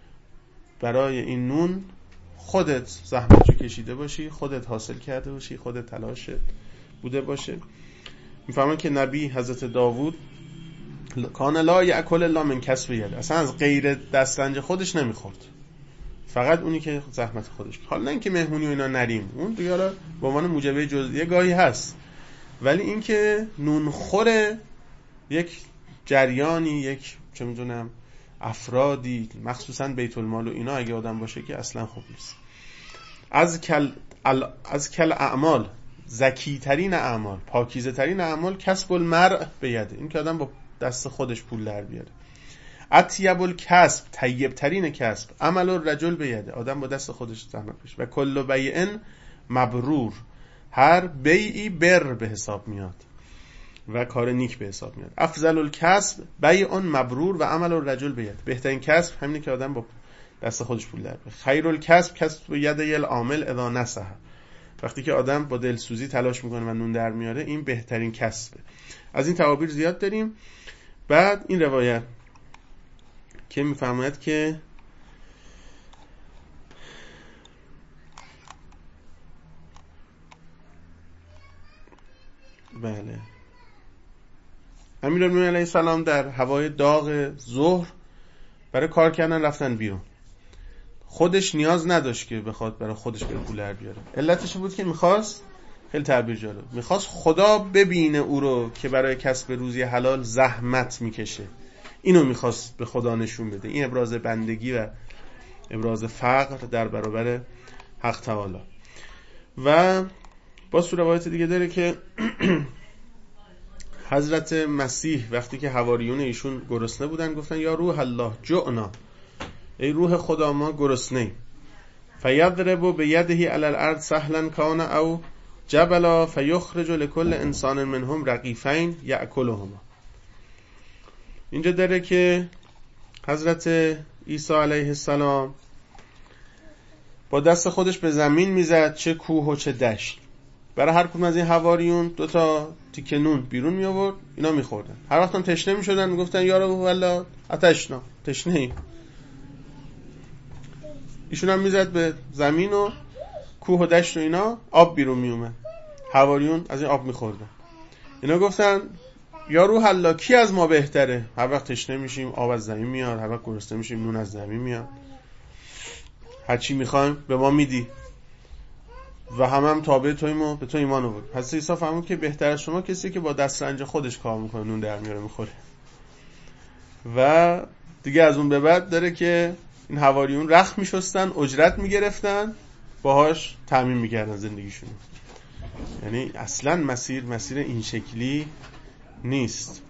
برای این نون خودت زحمتشو کشیده باشی، خودت حاصل کرده باشی، خودت تلاش بوده باشه. میفهمن که نبی حضرت داوود کان لا یاکل الا من کسب ید، اصلا از غیر دسترنج خودش نمیخورد، فقط اونی که زحمت خودش. حالا نه اینکه مهمونی و اینا نریم، اون دیگه به عنوان موجبه جزئیه گاهی هست، ولی اینکه نون خوره یک جریانی، یک چه میدونم افرادی، مخصوصا بیت المال و اینا اگه آدم باشه که اصلا خوب نیست. از کل اعمال، زکی ترین اعمال، پاکیزه ترین اعمال، کسب المرء بیده، این که آدم با دست خودش پول در بیاره. اطیب الکسب، طیب ترین کسب، عمل الرجل بیده، آدم با دست خودش زحمت بشه. و کل بیع مبرور، هر بیعی بر به حساب میاد و کار نیک به حساب میاد. افضل الکسب بیع مبرور و عمل الرجل بیده، بهترین کسب همینه که آدم با دست خودش پول در بیاره. خیر الکسب کسب ید العامل اذا نصح، وقتی که آدم با دلسوزی تلاش میکنه و نون در میاره، این بهترین کسبه. از این تعابیر زیاد داریم. بعد این روایت که میفرماید که بله، امیرالمومنین علیه السلام در هوای داغ ظهر برای کار کردن رفتن بیرون. خودش نیاز نداشت که بخواد برای خودش به پول در بیاره. علتش بود که میخواست، خیلی تعبیر جالب، میخواست خدا ببینه او رو که برای کسب روزی حلال زحمت میکشه. اینو میخواست به خدا نشون بده. این ابراز بندگی و ابراز فقر در برابر حق تعالی. و با روایت دیگه داره که حضرت مسیح وقتی که حواریون ایشون گرسنه بودن گفتن یا روح الله جعنا، ای روح خدا ما گرسنه‌ایم. فیضرب بیده علی الارض سهلا کان او جبلا فیخرج لكل انسان منهم رغیفین یاکلهما. اینجا داره که حضرت عیسی علیه السلام با دست خودش به زمین میزد، چه کوه و چه دشت. برای هر کدوم از این حواریون 2 تیکه نون بیرون می آورد، اینا میخوردن. هر وقت هم تشنه میشدن میگفتن یا رب والله آتشنا، تشنه ایم. ایشون هم میزد به زمین و کوه و دشت و اینا، آب بیرون می اومد. حواریون از این آب میخوردن. اینا گفتن یا روح الله کی از ما بهتره؟ هر وقت تشنه میشیم آب از زمین میاد، هر وقت گرسنه میشیم نون از زمین میاد، هر چی میخوایم به ما میدی و هم تابع توییم و به تو ایمان آورد. حضرت عیسی فرمود که بهتر از شما کسی که با دسترنج خودش کار میکنه، نون در میاره میخوره. و دیگه از اون به بعد داره که این حواریون رخت میشستن، اجرت میگرفتن، باهاش تامین میکردن زندگیشون. یعنی اصلا مسیر این شکلی نیست.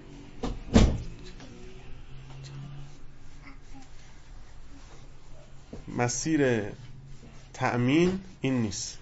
مسیر تأمین این نیست.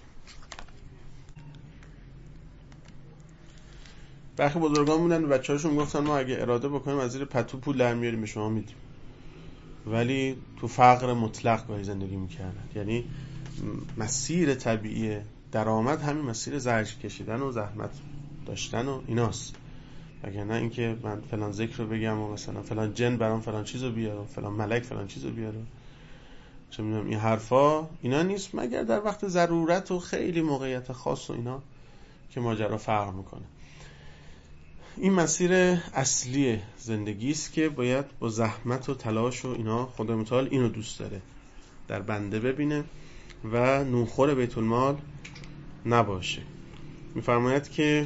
برخی بزرگان بودن و بچه‌هاشون گفتن ما اگه اراده بکنیم از زیر پتو پول در میاریم به شما میدیم، ولی تو فقر مطلق گاهی زندگی میکردن. یعنی مسیر طبیعی درآمد همین مسیر زحمت کشیدن و زحمت داشتن و ایناست. اگه نه اینکه من فلان ذکر رو بگم و مثلا فلان جن برام فلان چیزو بیاره، فلان ملک فلان چیزو بیاره، چه میدونم این حرفا، اینا نیست مگر در وقت ضرورت و خیلی موقعیت خاص و اینا که ماجرا فرق میکنه. این مسیر اصلی زندگی است که باید با زحمت و تلاش و اینا خدا متعال اینو دوست داره در بنده ببینه و نونخور بیت المال نباشه. میفرماید که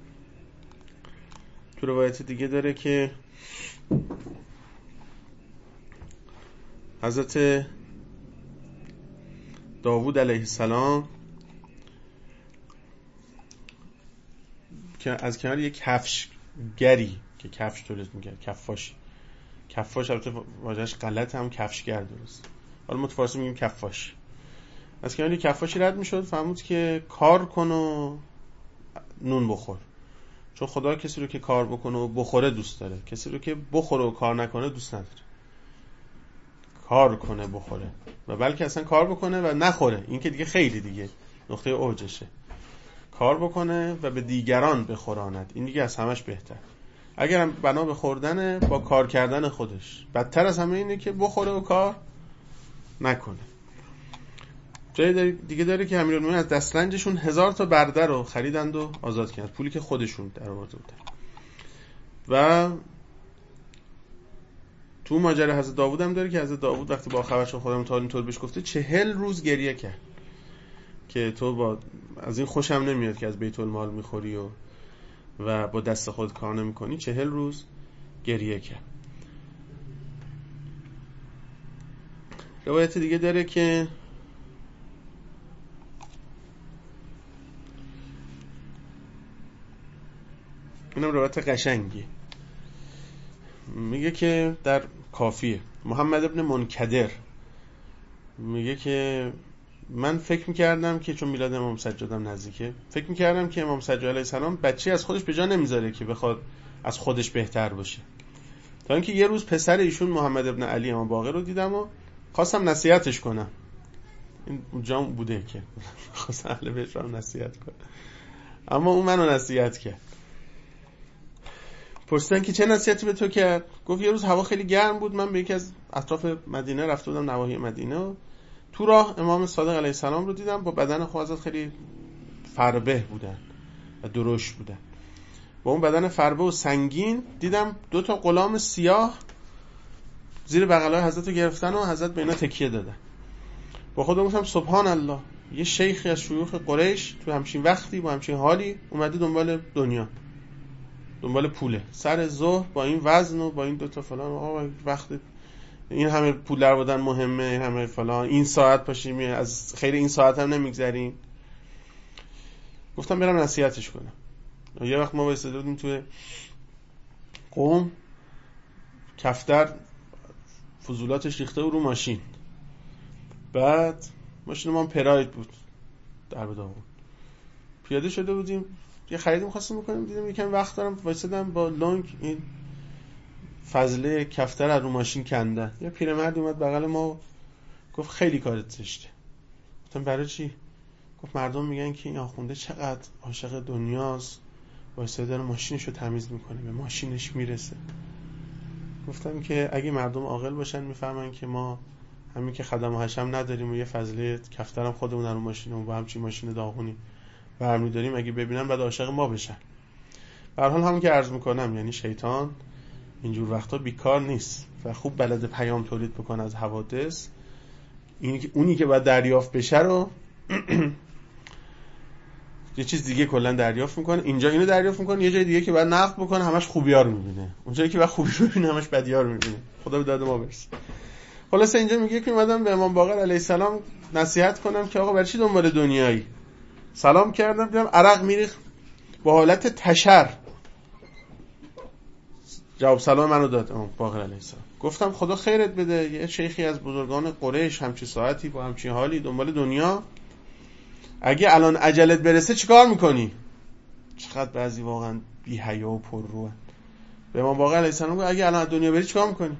تو روایت دیگه داره که حضرت داوود علیه السلام که از کنار یک کفشگری که کفش تولید می‌کرد، کفاش البته واژه‌اش غلط، هم کفشگر درست، حالا ما تو فارسی میگیم کفاش. از کنار یک کفاشی رد میشد، فهمید که کار کن و نون بخور، چون خدا کسی رو که کار بکنه و بخوره دوست داره، کسی رو که بخوره و کار نکنه دوست نداره. کار کنه بخوره و بلکه اصلا کار بکنه و نخوره، این که دیگه خیلی دیگه نقطه اوجشه. کار بکنه و به دیگران بخوراند، این دیگه از همش بهتر. اگرم بنا به خوردن با کار کردن خودش، بدتر از همه اینه که بخوره و کار نکنه. جای دیگه داره که امیرالمومنین از دسترنجشون 1000 تا برده رو خریدند و آزاد کردند، پولی که خودشون درآورده بودن. و تو ماجرا حضرت داوود هم داره که حضرت داوود وقتی با خبرش خدا متعال اینطور بهش گفته 40 روز گریه کرد که تو با از این خوشم نمیاد که از بیت المال میخوری و با دست خود کار نمیکنی. 40 روز گریه کرد. روایت دیگه داره که عبارت قشنگی. میگه که در کافیه محمد ابن منکدر میگه که من فکر میکردم که چون میلاد امام سجادم نزدیکه، فکر میکردم که امام سجاد علیه السلام بچه از خودش به جا نمیذاره که بخواد از خودش بهتر باشه. تا اینکه یه روز پسر ایشون محمد ابن علی امام باقر رو دیدم و خواستم نصیحتش کنم. این اونجا بوده که خواستم اهل بیت رو نصیحت کنم، اما اون منو نصیحت کرد. پرسیدن که چه نصیحتی به تو کرد؟ گفت یه روز هوا خیلی گرم بود، من به یکی از اطراف مدینه رفته بودم، نواحی مدینه، و تو راه امام صادق علیه السلام رو دیدم با بدن خودت خیلی فربه بودن و درشت بودن. با اون بدن فربه و سنگین دیدم 2 غلام سیاه زیر بغلای حضرت رو گرفتن و حضرت به اینا تکیه دادن. با خودم گفتم سبحان الله، یه شیخی از شیوخ قریش تو همچین وقتی با همچین حالی اومده دنبال دنیا، دنبال پوله، سر ظهر با این وزن و با این 2 فلان. آقا وقت این همه پول در آوردن مهمه، این همه فلان، این ساعت پاشیم از خیر این ساعت هم نمیگذریم. گفتم برم نصیحتش کنم. یه وقت ما وایساده بودیم توی قم، کفتر فضولاتش ریخته بود رو ماشین، بعد ماشین ما پراید بود در بداغون، پیاده شده بودیم یه خریدی می‌خواستیم بکنیم، دیدم یکم وقت دارم، وایسادم با لنگ این فضله کفتر از رو ماشین کندن. یه پیرمرد اومد بغل ما گفت خیلی کارت زشته. گفتم برای چی؟ گفت مردم میگن که این آخونده چقدر عاشق دنیاست، وایساده داره ماشینشو تمیز میکنه، به ماشینش میرسه. گفتم که اگه مردم عاقل باشن میفهمن که ما همین که خدم و حشم نداریم و یه فضله کفترم خودمون رو ماشینمون با همچین ماشین داغونی برمی‌داریم، اگه ببینن بعد عاشق ما بشن. به هر حال همون که عرض میکنم، یعنی شیطان اینجور وقتا بیکار نیست و خوب بلد پیام تولید بکنه از حوادث. اونی که باید دریافت بشه رو یه چیز دیگه کلا دریافت میکنه. اینجا اینو دریافت میکنه، یه جای دیگه که باید نقد بکنه همش خوبی‌ها رو میبینه، اونجایی که باید خوبی رو ببینه همش بدی‌ها رو میبینه. خدا به داد ما برسه. خلاص اینجا میگه که اومدم به امام باقر علیه السلام نصیحت کنم که آقا برای چی دنبال دنیایی؟ سلام کردم، دیدم عرق میریخت با حالت تشر. جواب سلام منو داد امام باقر علیه السلام. گفتم خدا خیرت بده، یه شیخی از بزرگان قریش همچین ساعتی با همچین حالی دنبال دنیا، اگه الان اجلت برسه چیکار میکنی؟ چقدر بعضی واقعا بی حیا و پر روان. به امام باقر علیه السلام گفت اگه الان از دنیا بری چیکار میکنی؟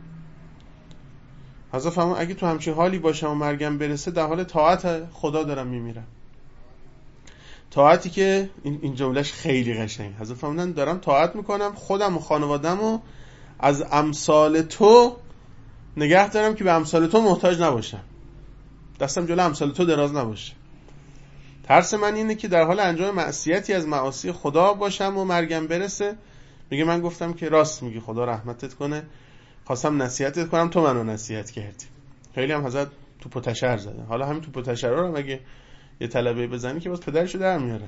حضرت فرمود اگه تو همچین حالی باشم و مرگم برسه در حال طاعت خدا دارم میمیرم. طاعتی که این جملهش خیلی قشنگه. حضرت فرمودن دارم طاعت میکنم خودم و خانواده‌مو از امثال تو نگه دارم که به امثال تو محتاج نباشم، دستم جلو امثال تو دراز نباشه. ترس من اینه که در حال انجام معصیتی از معاصی خدا باشم و مرگم برسه. میگه من گفتم که راست میگی، خدا رحمتت کنه، خواستم نصیحتت کنم، تو منو نصیحت کردی. خیلی هم حضرت توپ و تشر زده. حالا همین توپ و تشر رو اگه یه طلبه بزنی که باز پدرشو در میاره.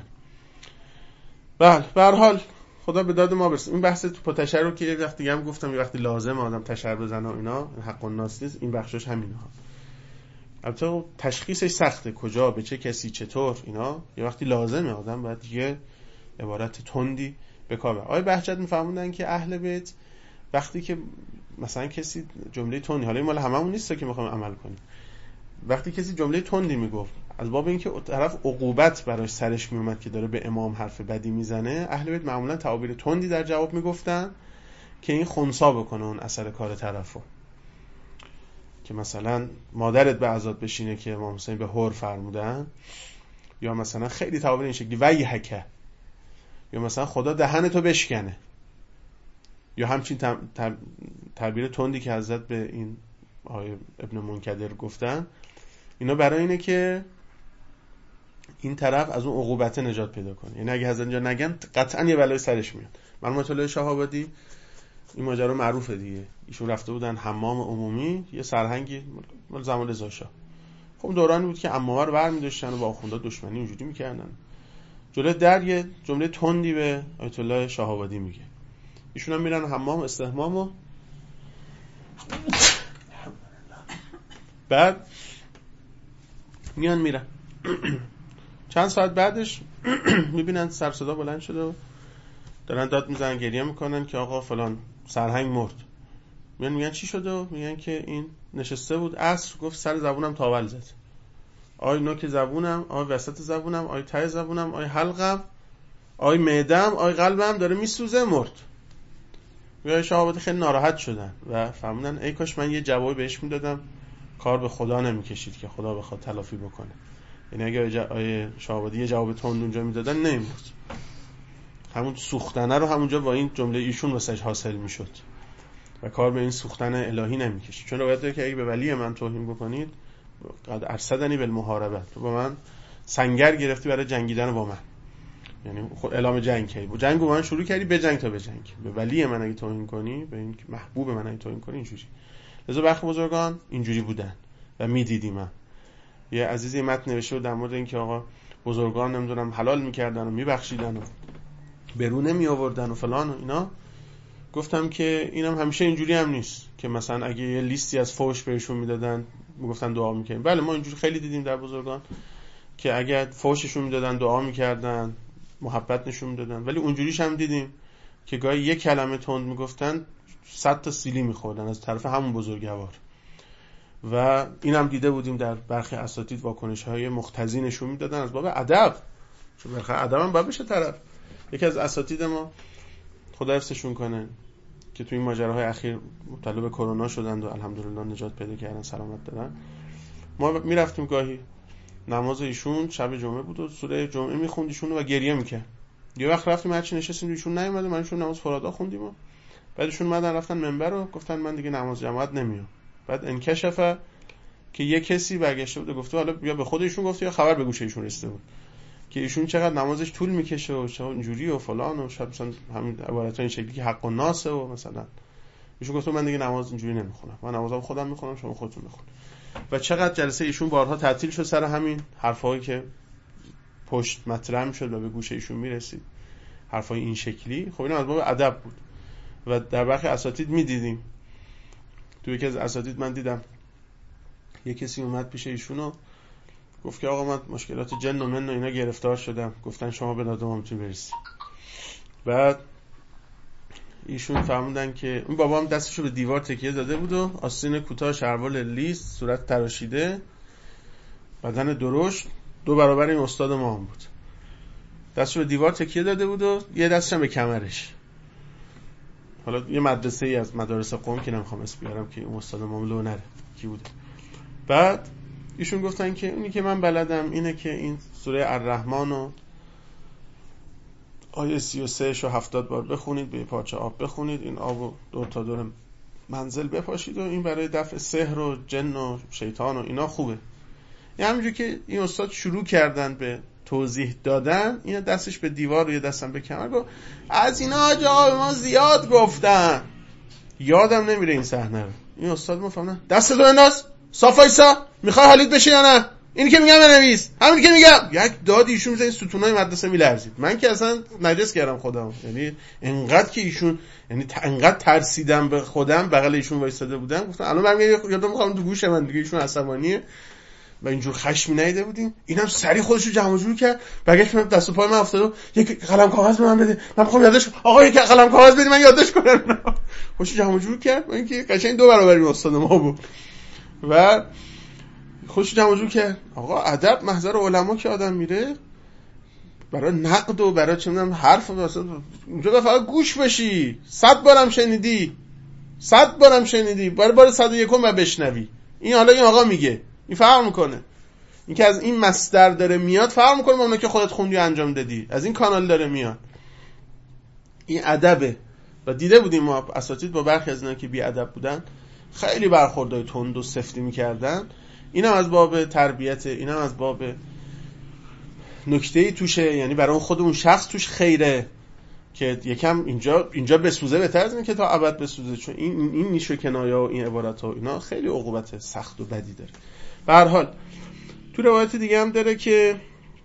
بله به هر حال خدا به داد ما برسه. این بحث توپ و تشر رو که یه وقت دیگه هم گفتم، یه وقتی لازم آدم تشر بزنه و اینا، حق الناس نیست، این بخشش همینه ها. البته تشخیصش سخته، کجا به چه کسی چطور، اینا یه وقتی لازمه آدم باید یه عبارت تندی به کار ببره. آقای بهجت میفهموندن که اهل بیت وقتی که مثلا کسی جمله تندی، حالا این مال هممون نیست که میخوایم عمل کنیم، وقتی کسی جمله تندی میگفت از باب اینکه طرف عقوبت براش سرش میومد که داره به امام حرف بدی میزنه، اهل بیت معمولا تعابیر تندی در جواب میگفتن که این خنثی بکنه اون اثر کار طرفو. که مثلا مادرت به عذاب بشینه که امام حسین به هور فرمودن، یا مثلا خیلی تعابیر این شکلی ویحک، یا مثلا خدا دهنتو بشکنه، یا همچین تعبیر تندی که حضرت به این آقای ابن منکدر گفتن. اینا برای اینه که این طرف از اون عقوبت نجات پیدا کنه. یعنی اگه حضرت اینجا نگن قطعا یه بلای سرش میاد. مرحوم الله شاه آبادی این ماجرا معروفه دیگه، ایشون رفته بودن حمام عمومی، یه سرهنگی مال زمان رضا شاه، خب دورانی بود که عمامه رو برمی‌داشتن و با آخوندا دشمنی اونجوری میکردن. جلوی در یه جمله تندی به آیت الله شاه آبادی میگه، ایشون هم میرن حمام استحمام و بعد میان میرن. چند ساعت بعدش میبینن سر صدا بلند شده و دارن داد میزنن گریه میکنن که آقا فلان سرهنگ مرد. میگن چی شده؟ میگن که این نشسته بود عصر گفت سر زبونم تاول زد. آی نوک زبونم، آی وسط زبونم، آی ته زبونم، آی حلقم، آی معدم، آی قلبم داره میسوزه، مرد. یا شهابت خیلی ناراحت شدن و فهمیدن ای کاش من یه جوابی بهش میدادم، کار به خدا نمیکشید که خدا بخواد تلافی بکنه. یعنی اگه شهابادی یه جواب تند اونجا میدادن نمیمرد. همون سوختنه رو همونجا با این جمله ایشون واسش حاصل میشد و کار به این سوختن الهی نمیکشید. چون روایت داره که اگه به ولی من توهین بکنید قد ارصدنی بالمحاربه، تو با من سنگر گرفتی برای جنگیدن با من، یعنی خود اعلام جنگ کردی، جنگ با من شروع کردی، به جنگ تا به جنگ. به ولی من اگه توهین کنی، به این محبوب من اگه توهین کنی، اینجوری. لذا برخی بزرگان اینجوری بودن و میدیدیم. یه عزیزی متن نوشته بود در مورد این که آقا بزرگان نمیدونم حلال میکردن و میبخشیدن و برونه می آوردن و فلان و اینا. گفتم که اینم همیشه اینجوری هم نیست که مثلا اگه یه لیستی از فوش بهشون میدادن میگفتن دعا میکنیم. بله ما اینجوری خیلی دیدیم در بزرگان که اگه فوششون میدادن دعا میکردن، محبت نشون میدادن، ولی اونجوریش هم دیدیم که گاهی یک کلمه تند میگفتن 100 تا سیلی میخوردن از طرف همون بزرگوار. و اینم دیده بودیم در برخی اساتید واکنش‌های مختزی نشون میدادن از باب ادب، چون برخی ادب هم باید بشه طرف. یکی از اساتید ما خدا حفظشون کنه که توی این ماجراهای اخیر مبتلا به کرونا شدند و الحمدلله نجات پیدا کردن، سلامت دارن. ما میرفتیم گاهی نماز ایشون شب جمعه بود و سوره جمعه میخوند ایشون و گریه میکرد. یه وقت رفتیم هرچی نشستیم ایشون نیومد، من ایشون نماز فرادا خوندیم و بعدشون اومدن رفتن منبر و گفتن من دیگه نماز جماعت نمیام. بعد انکشف که یه کسی برگشته بود و گفته حالا یا به خود ایشون گفته یا خبر به گوش ایشون رسیده بود که ایشون چقدر نمازش طول میکشه و چه اینجوری و فلان و شب مثلا همین عبارتای این شکلی که حق و ناسه و مثلا ایشون گفته من دیگه نماز اینجوری نمیخونم، من نمازم خودم میخونم، شما خودتون بخونید. و چقدر جلسه ایشون بارها تعطیل شد سر همین حرفایی که پشت مطرح میشد و به گوش ایشون میرسید، حرفای این شکلی. خب اینا از باب ادب بود و در برخی اساتید میدیدیم. تو یکی از اساتید من دیدم یه کسی اومد پیش ایشون و گفت که آقا من مشکلات جن و من و اینا گرفتار شدم، گفتن شما به داد ما میتونی برسی. بعد ایشون فهمیدن که اون بابام دستشو به دیوار تکیه داده بود و آستین کوتاه، شلوار لیس، صورت تراشیده، بدن درشت، 2 برابر این استاد ما هم بود. دستشو به دیوار تکیه داده بود و یه دستش هم به کمرش. حالا یه مدرسه ای از مدارس قم که نمیخوام اسم بیارم که اون استاد ما لو نره کی بوده. بعد ایشون گفتن که اونی که من بلدم اینه که این سوره الرحمن رو آیه 33 و 70 بار بخونید، به پارچه آب بخونید، این آبو دور تا دور منزل بپاشید و این برای دفع سحر و جن و شیطان و اینا خوبه. یعنی همینجور که این استاد شروع کردن به توضیح دادن، این دستش به دیوار و یه دستم به کمر، گفت از اینا جا به ما زیاد گفتن. یادم نمیره این صحنه رو. این استاد ما فهمن دستتو بنداز، صاف وایسا، میخوای حالیت بشه یا نه؟ اینی که میگم بنویس، همین که میگم. یک داد ایشون میزنه ستونای مدرسه میلرزید. من که اصلا نجس کردم خودم، یعنی انقدر که ایشون، یعنی انقدر ترسیدم به خودم، بغل ایشون وایساده بودم، گفتم الان من یادم میخوام تو گوش من دیگه ایشون عصبانیه و اینجور خشمی نیده بودیم. اینم سری خودشو جمع جور کرد، برگشت دست و پای من افتاد و یک قلم کاغذ به من بده، من میخوام یادداشت، آقا یک قلم کاغذ بده من یادداشت کنم. خودشو جمع جور کرد، من که قشنگ 2 برابر این استاد ما بود و خودشو جمع جور کرد. آقا ادب محضر علما که آدم میره برای نقد و برای چه میدونم حرف مثلا اونجا فقط گوش بشی. 100 بارم شنیدی، 100 بارم شنیدی، بار 101 و بشنوی. این حالا این آقا میگه، این فرق میکنه. این که از این مصدر داره میاد فرق میکنه با اونایی که خودت خوندی و انجام دادی. از این کانال داره میاد. این ادبه. و دیده بودیم ما اساتید با برخی از اینا که بی ادب بودن خیلی برخوردای تند و سفتی میکردن. اینا از باب تربیت، اینا از باب نکته‌ای توشه، یعنی برای خود اون شخص توش خیره که یکم اینجا بسوزه بهتر از این که تا ابد بسوزه. چون این نیش و کنایه و این عبارت‌ها اینا خیلی عقوبت سخت و بدی داره. به هر حال تو روایت دیگه هم داره که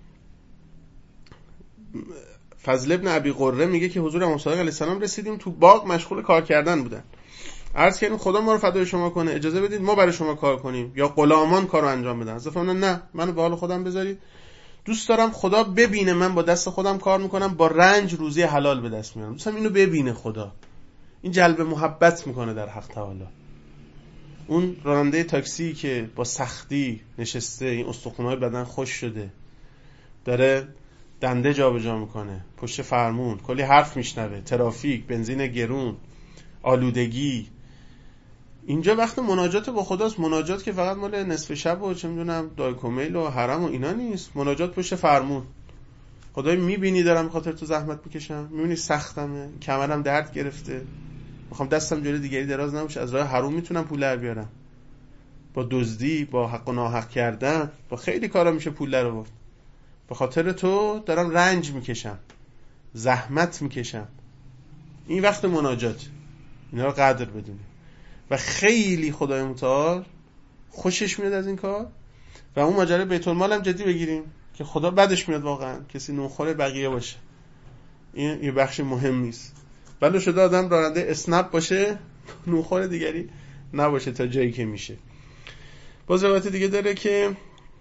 فضل ابن ابی قره میگه که حضور امام صادق علیه السلام رسیدیم، تو باغ مشغول کار کردن بودن. عرض کردیم خدا ما رو فدای شما کنه، اجازه بدید ما برای شما کار کنیم یا غلامان کارو انجام بدن. از فرمودن نه، منو به حال خودم بذارید، دوست دارم خدا ببینه من با دست خودم کار میکنم، با رنج روزی حلال به دست میارم. دوستم اینو ببینه خدا. این جلب محبت میکنه در حق تعالی. اون راننده تاکسی که با سختی نشسته، این استخوان‌های بدن خوش شده، داره دنده جابجا میکنه پشت فرمون، کلی حرف میشنوه، ترافیک، بنزین گرون، آلودگی. اینجا وقت مناجات با خداست. مناجات که فقط مال نصف شب و چه میدونم دایکومیل و حرم و اینا نیست. مناجات پشت فرمون. خدای میبینی دارم خاطر تو زحمت میکشم، میبینی سختمه، کمرم درد گرفته، میخوام دستم جلوی دیگری دراز نباشه، از راه حرام میتونم پول در بیارم، با دزدی، با حق و ناحق کردن، با خیلی کارا میشه پول در آورد. به خاطر تو دارم رنج میکشم، زحمت میکشم. این وقت مناجات. اینا رو قدر بدونی. و خیلی خدای متعال خوشش میاد از این کار. و اون ماجرای بیت المال هم جدی بگیریم که خدا بدش میاد واقعا کسی نونخوار بقیه باشه. این یه بخش مهم نیست. بله شده آدم راننده اسنپ باشه، نونخوار دیگری نباشه تا جایی که میشه. باز روایت دیگه داره که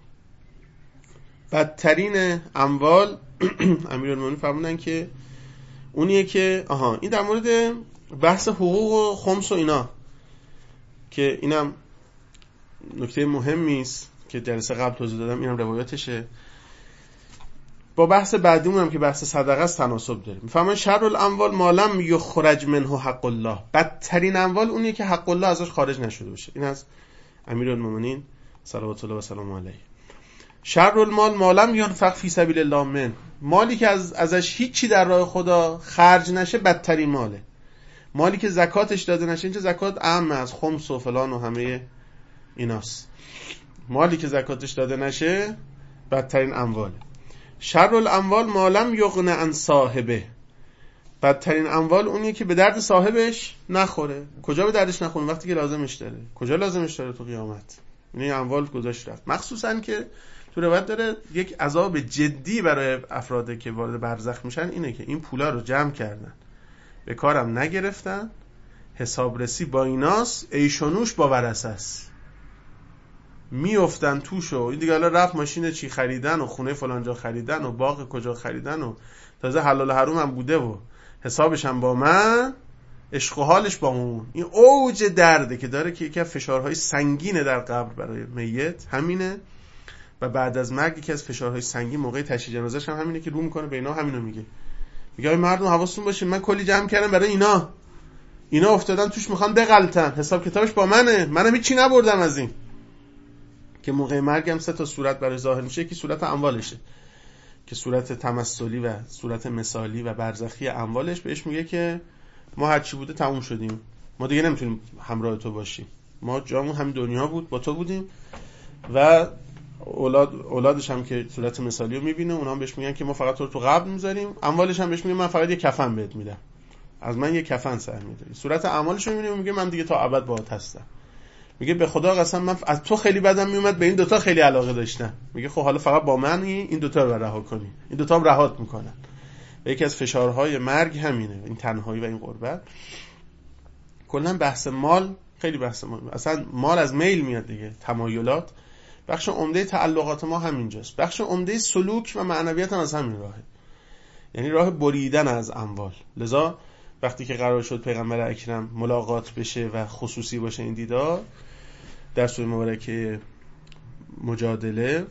بدترین اموال امیرالمومنین فرمودن که اونیه که این در مورد بحث حقوق و خمس و اینا که اینم نکته مهمی است که درس قبل توضیح دادم، اینم روایتشه. با بحث بعدیمون هم که بحث صدقه است تناسب داره. میفهمن شر الاموال ما لم یخرج منه حق الله. بدترین اموال اونیه که حق الله ازش خارج نشده باشه. این از امیرالمومنین صلوات الله و سلام علیه. شر المال ما لم ينفق فی سبیل الله من. مالی که ازش هیچی در راه خدا خرج نشه بدترین ماله. مالی که زکاتش داده نشه، اینجا زکات عامه از خمس و فلان و همه ایناست. مالی که زکاتش داده نشه بدترین امواله. شر الاموال ما لم یغن عن صاحبه. بدترین اموال اونیه که به درد صاحبش نخوره. کجا به دردش نخوره؟ وقتی که لازمش داره. کجا لازمش داره؟ تو قیامت. این اموال گذاشت رفت. مخصوصا که تو روایت داره یک عذاب جدی برای افرادی که وارد برزخ میشن اینه که این پولا رو جمع کردن، به کارم نگرفتن، حسابرسی با ایناست، ایشونوش با ورثه است، میافتن توش. و این دیگه حالا رفت ماشین چی خریدن و خونه فلان جا خریدن و باغ کجا خریدن و تازه حلال حروم هم بوده و حسابش هم با من، عشق و حالش با اون. این اوج درده که داره که یکی از فشارهای سنگینه در قبر برای میت همینه. و بعد از مرگ یکی از فشارهای سنگین موقع تشییع جنازه‌ش هم همینه که رو میکنه به اینا، همینو میگه ای مردم حواستون باشه، من کلی جمع کردم برای اینا افتادن توش، میخوان بغلطن، حساب کتابش با منم هیچی نبردم از این. که موقع مرگم 3 تا صورت برای ظاهر میشه. یکی صورت اموالشه که صورت تمثلی و صورت مثالی و برزخی اموالش بهش میگه که ما هر چی بوده تموم شدیم، ما دیگه نمیتونیم همراه تو باشیم، ما جامون همین دنیا بود، با تو بودیم. و اولادش هم که صورت مثالی رو میبینه، اونا هم بهش میگن که ما فقط تو قبر میذاریم. اموالش هم بهش میگه من فقط یه کفن بهت میدم، از من یه کفن سر میداری. صورت اعمالش رو میبینه، میگه من دیگه تا ابد باهات هستم. میگه به خدا قسم من از تو خیلی بدم میومد، به این دوتا خیلی علاقه داشتم. میگه خب حالا فقط با من این دوتا رو رها کنی. این دوتا هم رهات میکنن. و یکی از فشارهای مرگ همینه، این تنهایی و این غربت. کلا بحث مال خیلی بحث مال، اصلا مال از میل میاد دیگه، تمایلات. بخش عمده تعلقات ما همینجاست. بخش عمده سلوک و معنویات هم از همین راهه، یعنی راه بریدن از اموال. لذا وقتی که قرار شد پیغمبر اکرم ملاقات بشه و خصوصی باشه این دیدار در سوره مبارکه مجادله،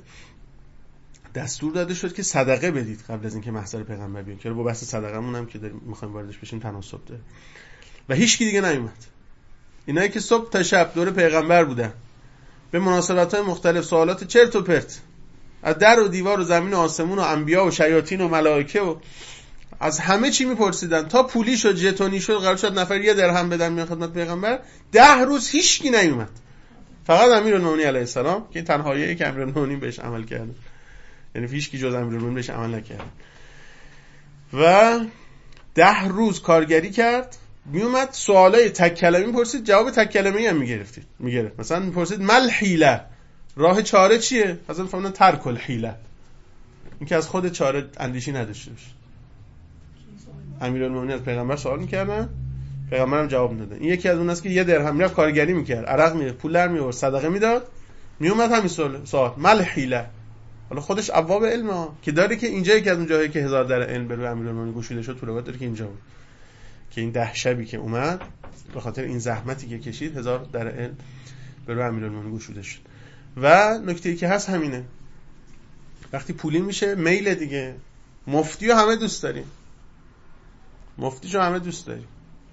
دستور داده شد که صدقه بدید قبل از اینکه محضر پیغمبر بیاد، که با بحث صدقه‌مون هم که داریم می‌خوایم واردش بشیم تناسب داره. و هیچ کی دیگه نیومد. اینایی که صبح تا شب دور پیغمبر بودن، به مناسبت‌های مختلف سوالات چرت و پرت از در و دیوار و زمین و آسمون و انبیا و شیاطین و ملائکه و از همه چی میپرسیدن، تا پولی شد ژتونی شد، قرار شد نفر 1 درهم بدن میان خدمت پیغمبر. 10 روز هیچ کی نیومد، فقط امیرالمومنین علیه السلام که تنهاییه که امیرالمومنین بهش عمل کرد، یعنی هیچ کی جز امیرالمومنین بهش عمل نکرد. و 10 روز کارگری کرد، میومد سوالای تک کلمه‌ای میپرسید، جواب تک کلمه‌ای هم میگرفت. مثلا میپرسید مل حیله، راه چاره چیه؟ مثلا فهمیدن ترک الحیله، این که از خود چاره اندیشی نداشته باشه. امیرالمومنین از پیغمبر سوال میکردن، پیغمبرم جواب میداد. این یکی از اوناست که 1 درهم میرفت کارگری میکرد، عرق میرفت، پول در میآورد، صدقه میداد، میومد همین سوال مل حیله، حالا خودش ابواب علم که داره، که اینجایی که از اون جایی که 1000 در علم به روی امیرالمومنین گشوده شد، تو روایت داره که اینجا بود که این 10 شبی که اومد به خاطر این زحمتی که کشید 1000 در علم به روی امیرالمومنین گشوده شد. و نکته‌ای که هست همینه، وقتی پولی میشه میل دیگه. مفتیو همه دوست داریم، مفتیشو همه دوست داریم،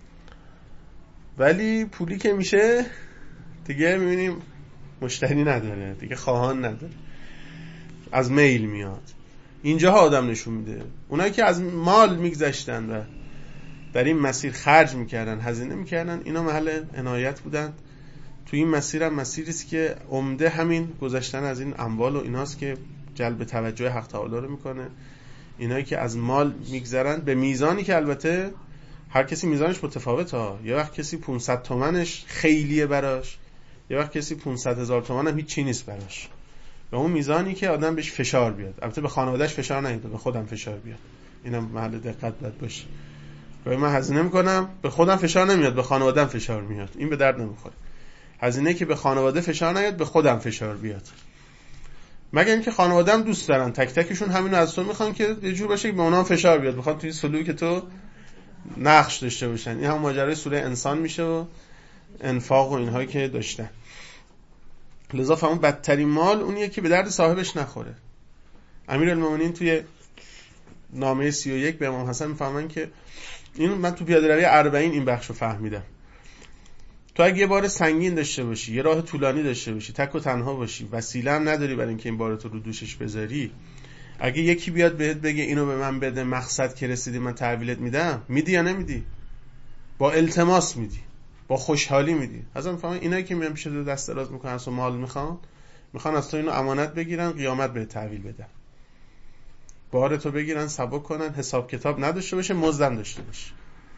ولی پولی که میشه دیگه میبینیم مشتری نداره دیگه، خواهان نداره، از میل میاد. اینجاها آدم نشون میده اونایی که از مال میگذشتن و در این مسیر خرج میکردن، هزینه میکردن، اینا محل عنایت بودن. تو این مسیر هم مسیری است که عمده همین گذشتن از این اموال و ایناست که جلب توجه حق تعالی رو میکنه. اینایی که از مال میگذرن به میزانی که البته هر کسی میزانش متفاوته. یه وقت کسی 500 تومنش خیلیه براش، یه وقت کسی 500,000 تومن هم هیچ چی نیست براش. به اون میزانی که آدم بهش فشار بیاد، البته به خانواده‌اش فشار نیاد، به خودم فشار بیاد، اینم محل دقت باید باشه. من هزینه میکنم به خودم فشار نمیاد، به خانواده‌ام فشار میاد، این به درد نمیخوره. هزینه که به خانواده فشار نیاد، به خودم فشار بیاد. مگر اینکه خانواده‌ام دوست دارن، تک تکشون همینو از تو میخوان که یه جور باشه که به اونها فشار بیاد، میخوان توی سلوک تو نقش داشته باشن. این هم ماجرای سوره انسان میشه و انفاق و اینهایی که داشتن. لذا فهمون بدترین مال اونیه که به درد صاحبش نخوره. امیرالمومنین توی نامه 31 به امام حسن میفهمن که این، من تو پیاده روی 40 این بخشو فهمیدم، تو اگه یه بار سنگین داشته باشی، یه راه طولانی داشته باشی، تک و تنها باشی، وسیله هم نداری برای اینکه این بارتو رو دوشش بذاری، اگه یکی بیاد بهت بگه اینو به من بده، مقصد که رسیدی من تحویلت میدم، میدی یا نمیدی؟ با التماس میدی، با خوشحالی میدی. حالا میفهمن اینایی که میان پیش تو دست دراز میکنن و مال میخوان از تو اینو امانت بگیرن، قیامت به تحویل بدن، بارتو بگیرن، سبک کنن، حساب کتاب نداشته باشه، مزدم داشته باشه.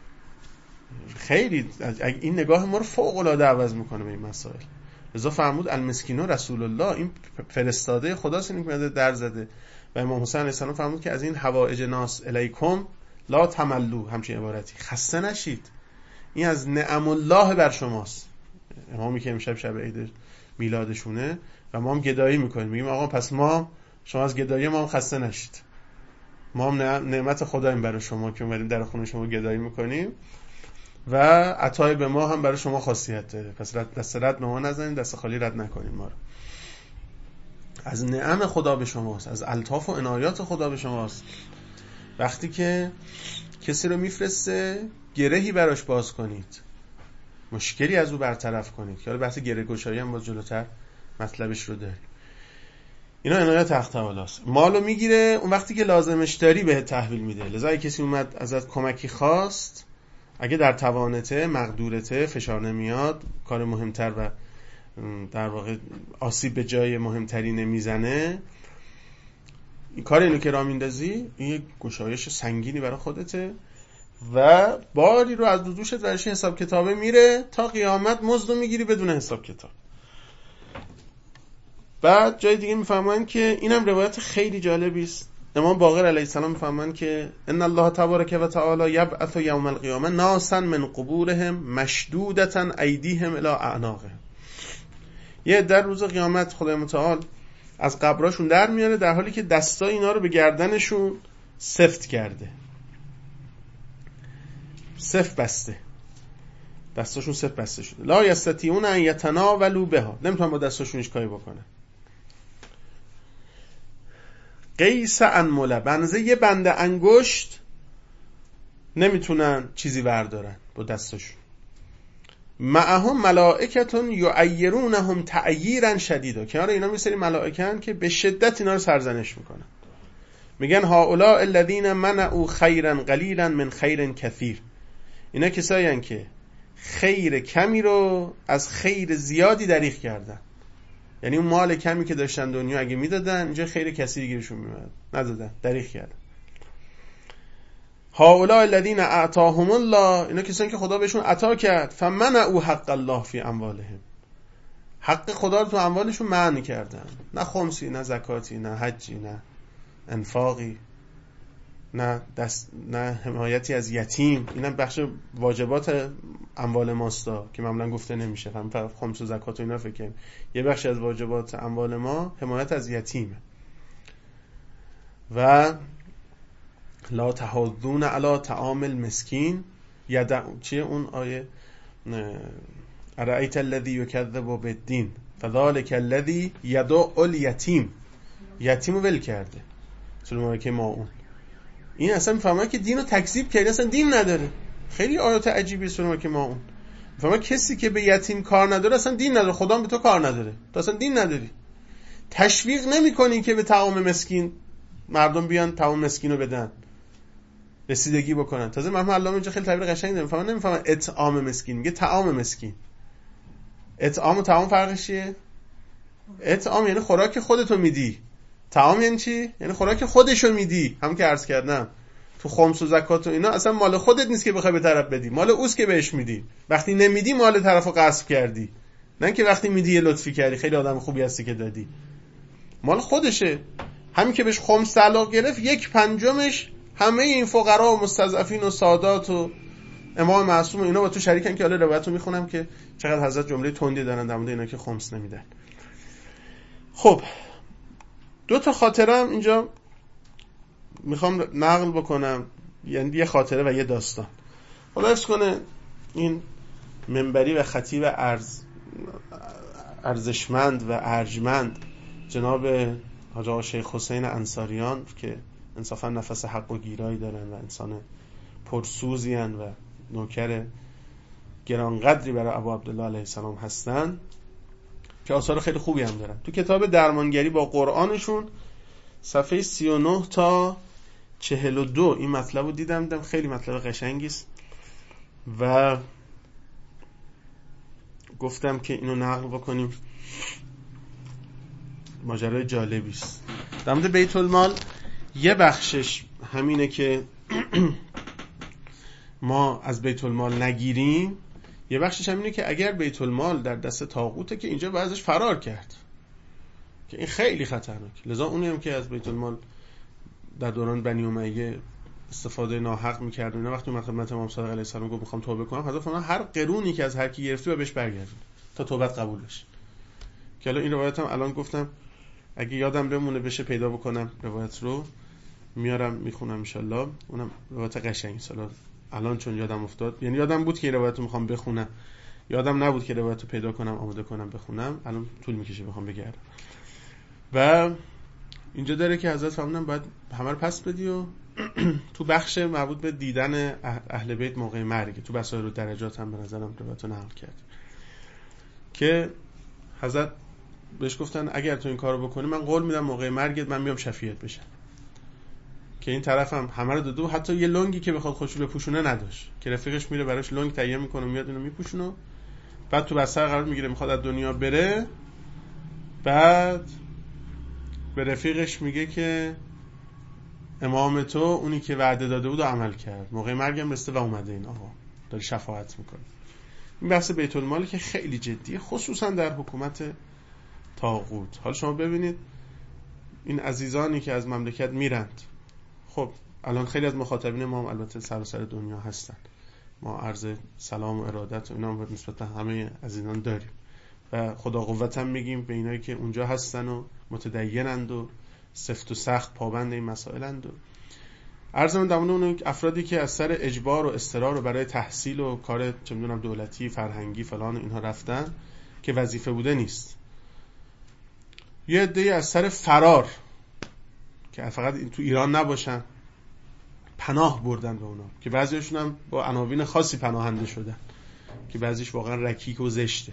خیلی این نگاه ما رو فوق العاده عوض میکنه به این مسائل. لذا فرمود المسکین رسول الله، این فرستاده خداست، این که در زده. و امام حسین علیه السلام فرمود که از این حوائج ناس الیکم لا تملو، همچین عبارتی، خسته نشید، این از نعم الله بر شماست. امامی که امشب شب عید میلادشونه و ما هم گدایی میکنیم، میگیم آقا پس ما، شما از گدایی ما هم خسته نشید، ما هم نعمت خداییم برای شما که اومدیم در خونه شما گدایی میکنیم و عطای به ما هم برای شما خاصیت داره، پس دست رد به ما نزنید، دست خالی رد نکنید ما رو. از نعم خدا به شماست، از الطاف و عنایات خدا به شماست. وقتی که کسی رو میفرسته گرهی براش باز کنید، مشکلی از او برطرف کنید، که حالا بحث گره گشایی هم باز جلوتر مطلبش رو داریم. اینا عنایات حق تعالی است. مالو میگیره، اون وقتی که لازمش داری بهت تحویل میده. لذا اگه کسی اومد ازت کمکی خواست، اگه در توانته، مقدورته، فشار نمیاد، کار مهمتر و در واقع آسیب به جای مهمتری نمیزنه، این کار اینو که راه میندازی، این یک گشایش سنگینی برای خودته و باری رو از دوشت ورش حساب کتابه میره تا قیامت، مزدو میگیری بدون حساب کتاب. بعد جای دیگه میفهمن که اینم روایت خیلی جالبی است. امام باقر علیه السلام میفهمن که ان الله تبارک و تعالی یبعث یوم القیامه ناسا من قبورهم مشدودة ایدیهم الی اعناقهم. یه در روز قیامت خدای متعال از قبراشون در میاره در حالی که دستای اینا رو به گردنشون سفت کرده، سفت بسته، دستاشون سفت بسته شده. لا یستطیعون ان یتناولوا بها، نمیتونن با دستاشون هیچ کاری بکنن. قیس انمله، بنزه یه بنده انگشت نمیتونن چیزی بردارن با دستاشون. معهم ملائکتون یعیرونهم تعییرا شدیدا، کنار اینا میسری ملائکن که به شدت اینا رو سرزنش میکنن، میگن هؤلاء الذین منعوا خیرا قلیلا من خیر کثیر، اینا کسایی هستن که خیر کمی رو از خیر زیادی دریغ کردن. یعنی اون مال کمی که داشتن دنیا اگه میدادن، اینجا خیر کثیری گیرشون میاد، ندادن، دریغ کردن. هؤلاء الذین اعطاهم الله، اینا کسانی که خدا بهشون عطا کرد، فمنعوا حق الله فی اموالهم، حق خدا رو تو اموالشون منع کردن، نه خمسی، نه زکاتی، نه حجی، نه انفاقی، نه حمایتی از یتیم. اینا بخش واجبات اموال ماستا که معمولا گفته نمیشه، فقط خمس و زکات و اینا فکر کنیم. یه بخش از واجبات اموال ما حمایت از یتیمه. و لا تحاضون علی طعام المسکین چیه اون آیه ارأیت الذی یکذب بالدین فذلک الذی یدع الیتیم، یتیم رو ول کرده سوره که ماعون. این اصلا میفهمه که دین رو تکذیب کرده، اصلا دین نداره. خیلی آیات عجیبی سوره که ماعون میفهمه کسی که به یتیم کار نداره اصلا دین نداره، خدا به تو کار نداره، تو اصلا دین نداری. تشویق نمی‌کنی که به طعام مسکین مردم بیان طعام مسکین رو بدن، رسیدگی بکنن. تازه محمد علامه اینجا خیلی تعبیر قشنگی داره، نمیفهمن اطعام مسکین، میگه طعام مسکین. اطعام و طعام فرقش چیه؟ اطعام یعنی خوراک خودتو میدی، طعام یعنی چی؟ یعنی خوراک خودشو میدی. هم که عرض کردم تو خمس و زکات و اینا اصلا مال خودت نیست که بخوای به طرف بدی، مال اوست که بهش میدی. وقتی نمیدی مال طرفو غصب کردی، نه که وقتی میدی یه لطفی کردی، خیلی آدم خوبی هستی که دادی. مال خودشه. همین که بهش خمس تعلق گرفت، 1/5 همه این فقرا و مستضعفین و سادات و امام معصوم و اینا با تو شریکن. که حالا روایتو میخونم که چقدر حضرت جمله تندی دارن در مورد اینا که خمس نمیدن. خب 2 خاطرم اینجا میخوام نقل بکنم، یعنی یه خاطره و یه داستان. خدا حفظ کنه این منبری و خطیب ارزشمند و ارجمند جناب حاج آقا شیخ حسین انصاریان که انصافا نفس حق و گیرایی دارن و انسان پرسوزی هن و نوکر گرانقدری برای ابو عبدالله علیه السلام هستن، که آثار خیلی خوبی هم دارن. تو کتاب درمانگری با قرآنشون صفحه 39 تا 42 این مطلب رو دیدم خیلی مطلب قشنگیست و گفتم که اینو نقل بکنیم، ماجرای جالبیست. در مورد بیت المال یه بخشش همینه که ما از بیت المال نگیریم، یه بخشش همینه که اگر بیت المال در دست طاغوته که اینجا باید ازش فرار کرد، که این خیلی خطرناک. لذا اونی هم که از بیت المال در دوران بنی امیه استفاده ناحق می‌کرد، اینا وقتی من خدمت امام صادق علیه السلام گفت می‌خوام توبه کنم، حضرت فرمودن هر قرونی که از هر کی گرفتی بهش برگردون تا توبت قبول بشه. که حالا این روایتم الان گفتم اگه یادم بمونه بشه پیدا بکنم روایت رو میارم میخونم ان شاء الله. اونم روایت قشنگی سالا الان چون یادم افتاد، یعنی یادم بود که این روایت رو میخوام بخونم، یادم نبود که روایت رو پیدا کنم آماده کنم بخونم، الان طول میکشه بخوام بگردم. و اینجا داره که حضرت فرمودن باید همه رو پس بدی و تو بخش مربوط به دیدن اهل بیت موقع مرگ، تو بسائر و درجات هم به نظرم روایت رو نقل کرد که حضرت بهش گفتن اگر تو این کارو بکنی من قول میدم موقع مرگت من میام شفیعت بشم. که این طرف هم همه رو داده و حتی یه لنگی که بخواد خودشو بپوشونه نداشت، که رفیقش میره براش لنگ تهیه میکنه میاد اینو میپوشونه، بعد تو بستر قرار میگیره میخواد از دنیا بره، بعد به رفیقش میگه که امام تو اونی که وعده داده بود و عمل کرد، موقع مرگم رسیده و اومده این آقا داره شفاعت میکنه. این بحث بیت المال که خیلی جدیه، خصوصا در حکومت طاغوت. حالا شما ببینید این عزیزانی که از مملکت میرند، خب الان خیلی از مخاطبین ما هم البته سراسر دنیا هستن، ما عرض سلام و ارادت و اینا هم نسبت به همه عزیزان داریم و خدا قوت هم میگیم به اینایی که اونجا هستن و متدینند و سفت و سخت پابند این مسائلند. و عرض من در مورد اون افرادی که از سر اجبار و اضطرار و برای تحصیل و کار چه میدونم دولتی فرهنگی فلان اینها رفتن که وظیفه بوده نیست، یه عده‌ای از سر فرار که فقط تو ایران نباشن پناه بردن به اونا، که بعضیشون هم با عناوین خاصی پناهنده شدن که بعضیش واقعا رکیک و زشته.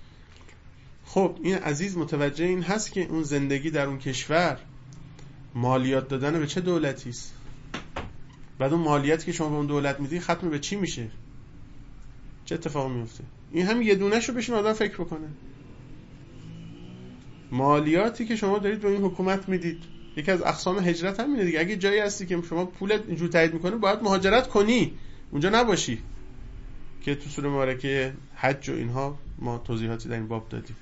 خب این عزیز متوجه این هست که اون زندگی در اون کشور مالیات دادن به چه دولتی است، بعد اون مالیاتی که شما به اون دولت میدی ختم به چی میشه، چه اتفاقی میفته. این هم یه دونه‌شو بشین آدم فکر بکنه. مالیاتی که شما دارید به این حکومت میدید یکی از اقسام هجرت هم اینه دیگه. اگه جایی هستی که شما پولت اینجور تایید میکنه باید مهاجرت کنی، اونجا نباشی، که تو سوره مبارکه حج و اینها ما توضیحاتی در این باب دادیم.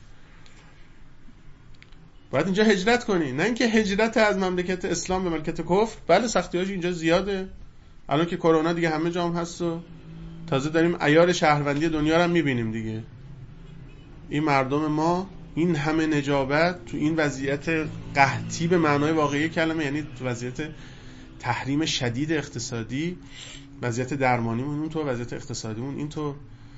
باید اینجا هجرت کنی، نه اینکه هجرت از مملکت اسلام به مملکت کفر. بله سختی‌هاش اینجا زیاده، الان که کرونا دیگه همه جا هم هست و تازه داریم عیار شهروندی دنیا رو هم میبینیم دیگه. این مردم ما این همه نجابت تو این وضعیت قحطی به معنای واقعی کلمه، یعنی تو وضعیت تحریم شدید اقتصادی، وضعیت درمانیمون اونطور، وضعیت اقتصادیمون اینطور،